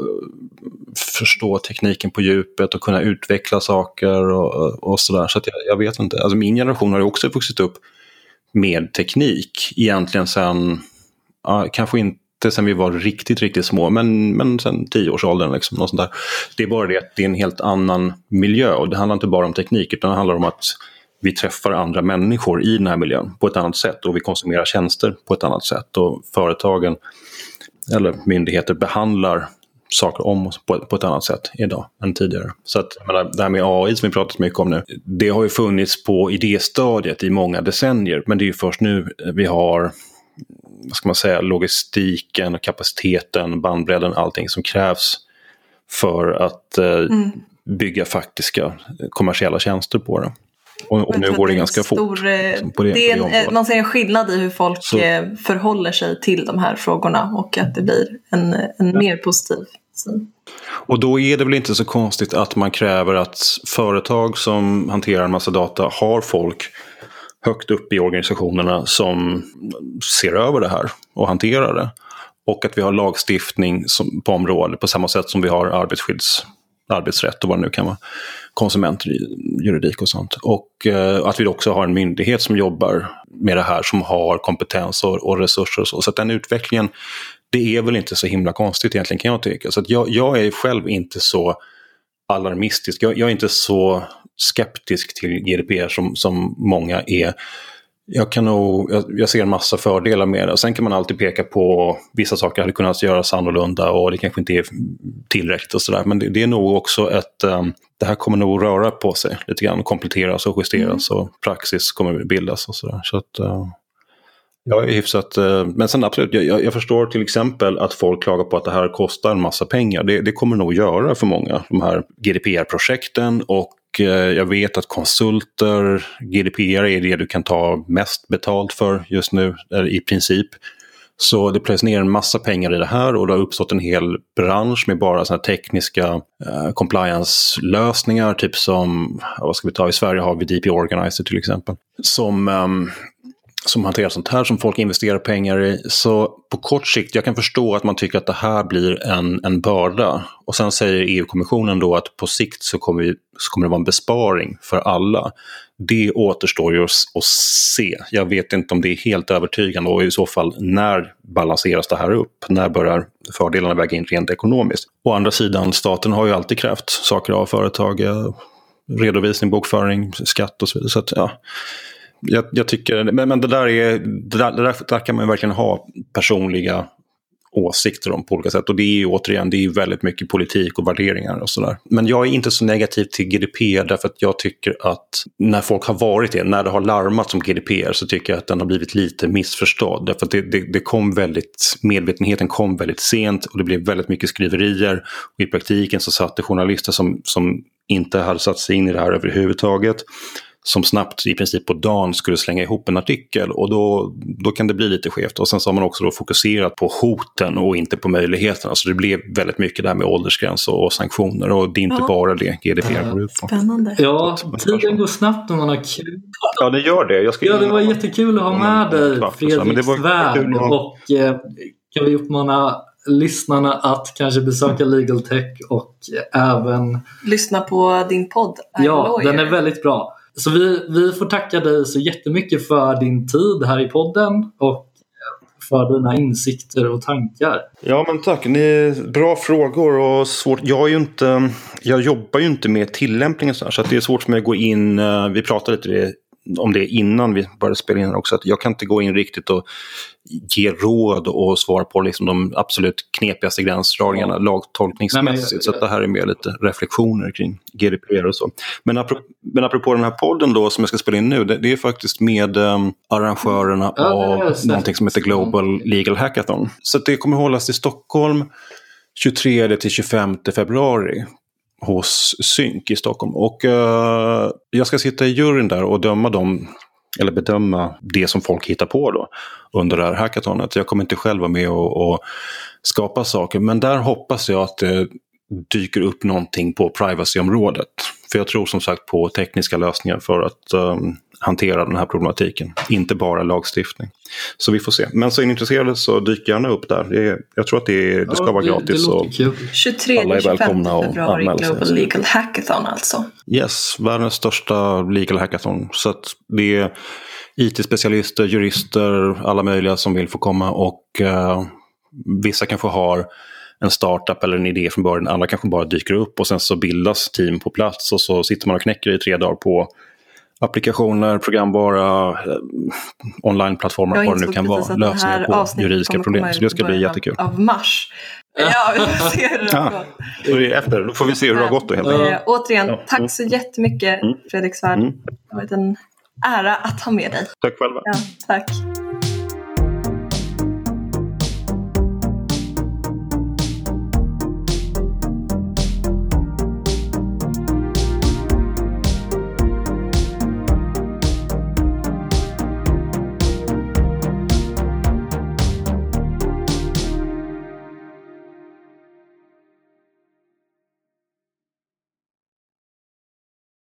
förstå tekniken på djupet och kunna utveckla saker och, och sådär. Så att jag, jag vet inte, alltså min generation har ju också vuxit upp med teknik egentligen sen, ja, kanske inte sen vi var riktigt, riktigt små, men, men sen tioårsåldern liksom, något sånt där. Det är bara det att det är en helt annan miljö, och det handlar inte bara om teknik, utan det handlar om att vi träffar andra människor i den här miljön på ett annat sätt, och vi konsumerar tjänster på ett annat sätt, och företagen eller myndigheter behandlar saker om oss på, på ett annat sätt idag än tidigare. Så att jag menar, det här med A I som vi pratat mycket om nu, det har ju funnits på idéstadiet i många decennier, men det är ju först nu vi har, vad ska man säga, logistiken, kapaciteten, bandbredden, allting som krävs för att eh, mm. bygga faktiska kommersiella tjänster på det. Och, och nu går det ganska stor, fort. Liksom på det, det är på det en, man ser en skillnad i hur folk så förhåller sig till de här frågorna, och att det blir en, en ja. mer positiv syn. Och då är det väl inte så konstigt att man kräver att företag som hanterar en massa data har folk högt upp i organisationerna som ser över det här och hanterar det. Och att vi har lagstiftning som, på området på samma sätt som vi har arbetsskydds, arbetsrätt och vad det nu kan vara, konsumentjuridik och sånt. Och eh, att vi också har en myndighet som jobbar med det här, som har kompetens och, och resurser och så. Så att den utvecklingen, det är väl inte så himla konstigt egentligen, kan jag tycka. Så att jag, jag är själv inte så alarmistisk. Jag, jag är inte så skeptisk till G D P R som, som många är. Jag, kan nog, jag, jag ser en massa fördelar med det. Sen kan man alltid peka på vissa saker hade kunnat göras annorlunda och det kanske inte är tillräckligt och sådär. Men det, det är nog också ett... Um, det här kommer nog röra på sig lite grann, kompletteras och justeras mm. och praxis kommer bildas och sådär. Så att... Uh, jag är hyfsat... Uh, men sen absolut, jag, jag förstår till exempel att folk klagar på att det här kostar en massa pengar. Det, det kommer nog göra för många, de här G D P R-projekten och jag vet att konsulter, G D P R är det du kan ta mest betalt för just nu i princip. Så det plöjs ner en massa pengar i det här och det har uppstått en hel bransch med bara såna här tekniska uh, compliance-lösningar. Typ som, vad ska vi ta, i Sverige har vi D P Organizer till exempel. Som... Um, som hanterar sånt här som folk investerar pengar i. Så på kort sikt, jag kan förstå att man tycker att det här blir en, en börda. Och sen säger E U-kommissionen då att på sikt så kommer, vi, så kommer det vara en besparing för alla. Det återstår ju att, att se. Jag vet inte om det är helt övertygande och i så fall när balanseras det här upp? När börjar fördelarna väga in rent ekonomiskt? Å andra sidan, staten har ju alltid krävt saker av företag. Redovisning, bokföring, skatt och så vidare. Så att, ja... Jag, jag tycker, men, men det där är det där, det där, där kan man verkligen ha personliga åsikter om på olika sätt och det är ju återigen, det är väldigt mycket politik och värderingar och sådär. Men jag är inte så negativ till G D P R därför att jag tycker att när folk har varit det, när det har larmat om G D P R så tycker jag att den har blivit lite missförstådd därför att det, det, det kom väldigt, medvetenheten kom väldigt sent och det blev väldigt mycket skriverier och i praktiken så satt det journalister som, som inte hade satt sig in i det här överhuvudtaget som snabbt i princip på dagen skulle slänga ihop en artikel och då, då kan det bli lite skevt. Och sen så har man också då fokuserat på hoten och inte på möjligheterna. Så det blev väldigt mycket där med åldersgräns och, och sanktioner och det är inte ja. bara det G D P R går ut på. Spännande. Ja, tiden går snabbt när man har kul. Ja, det gör det. Jag ska ja, det var jättekul att ha med dig, Fredrik Svärd. Och eh, kan vi uppmana lyssnarna att kanske besöka Legal Tech och även lyssna på din podd. Ja, den är väldigt bra. Så vi, vi får tacka dig så jättemycket för din tid här i podden och för dina insikter och tankar. Ja, men tack. Ni är bra frågor och svårt. Jag är ju inte, jag jobbar ju inte med tillämpningen så här, så att det är svårt för mig att gå in. Vi pratade lite om det innan vi började spela in också, att jag kan inte gå in riktigt och ge råd och svara på liksom de absolut knepigaste gränsdragningarna ja. lagtolkningsmässigt. Nej, men, så att det här är mer lite reflektioner kring G D P R och så. Men, apropå, men apropå den här podden då som jag ska spela in nu, det, det är faktiskt med um, arrangörerna ja, av någonting som heter Global Legal Hackathon. Så att det kommer hållas i Stockholm tjugotredje till tjugofemte februari. Hos Sync i Stockholm. Och uh, jag ska sitta i juryn där och döma dem, eller bedöma det som folk hittar på då under det här hackathonet. Jag kommer inte själv vara med och, och skapa saker, men där hoppas jag att det dyker upp någonting på privacy-området. För jag tror som sagt på tekniska lösningar för att um, hantera den här problematiken. Inte bara lagstiftning. Så vi får se. Men så är ni intresserade så dyk gärna upp där. Det är, jag tror att det, är, det ska ja, vara gratis. Det, det tjugotredje till tjugofemte februari Global Legal Hackathon alltså. Yes, världens största legal hackathon. Så att det är I T-specialister, jurister, alla möjliga som vill få komma. Och uh, vissa kanske har en startup eller en idé från början. Andra kanske bara dyker upp och sen så bildas team på plats. Och så sitter man och knäcker i tre dagar på applikationer, programvara, eh, online-plattformar, vad det nu kan vara, lösningar på juridiska problem. Så det ska bli jättekul. Av mars. Ja, vi ser hur det har gått. Så det är efter, då får vi se hur det har gått då helt enkelt. Äh, återigen, ja. tack så jättemycket mm. Fredrik Svärd. Mm. Det har varit en ära att ha med dig. Tack själva. Ja, tack.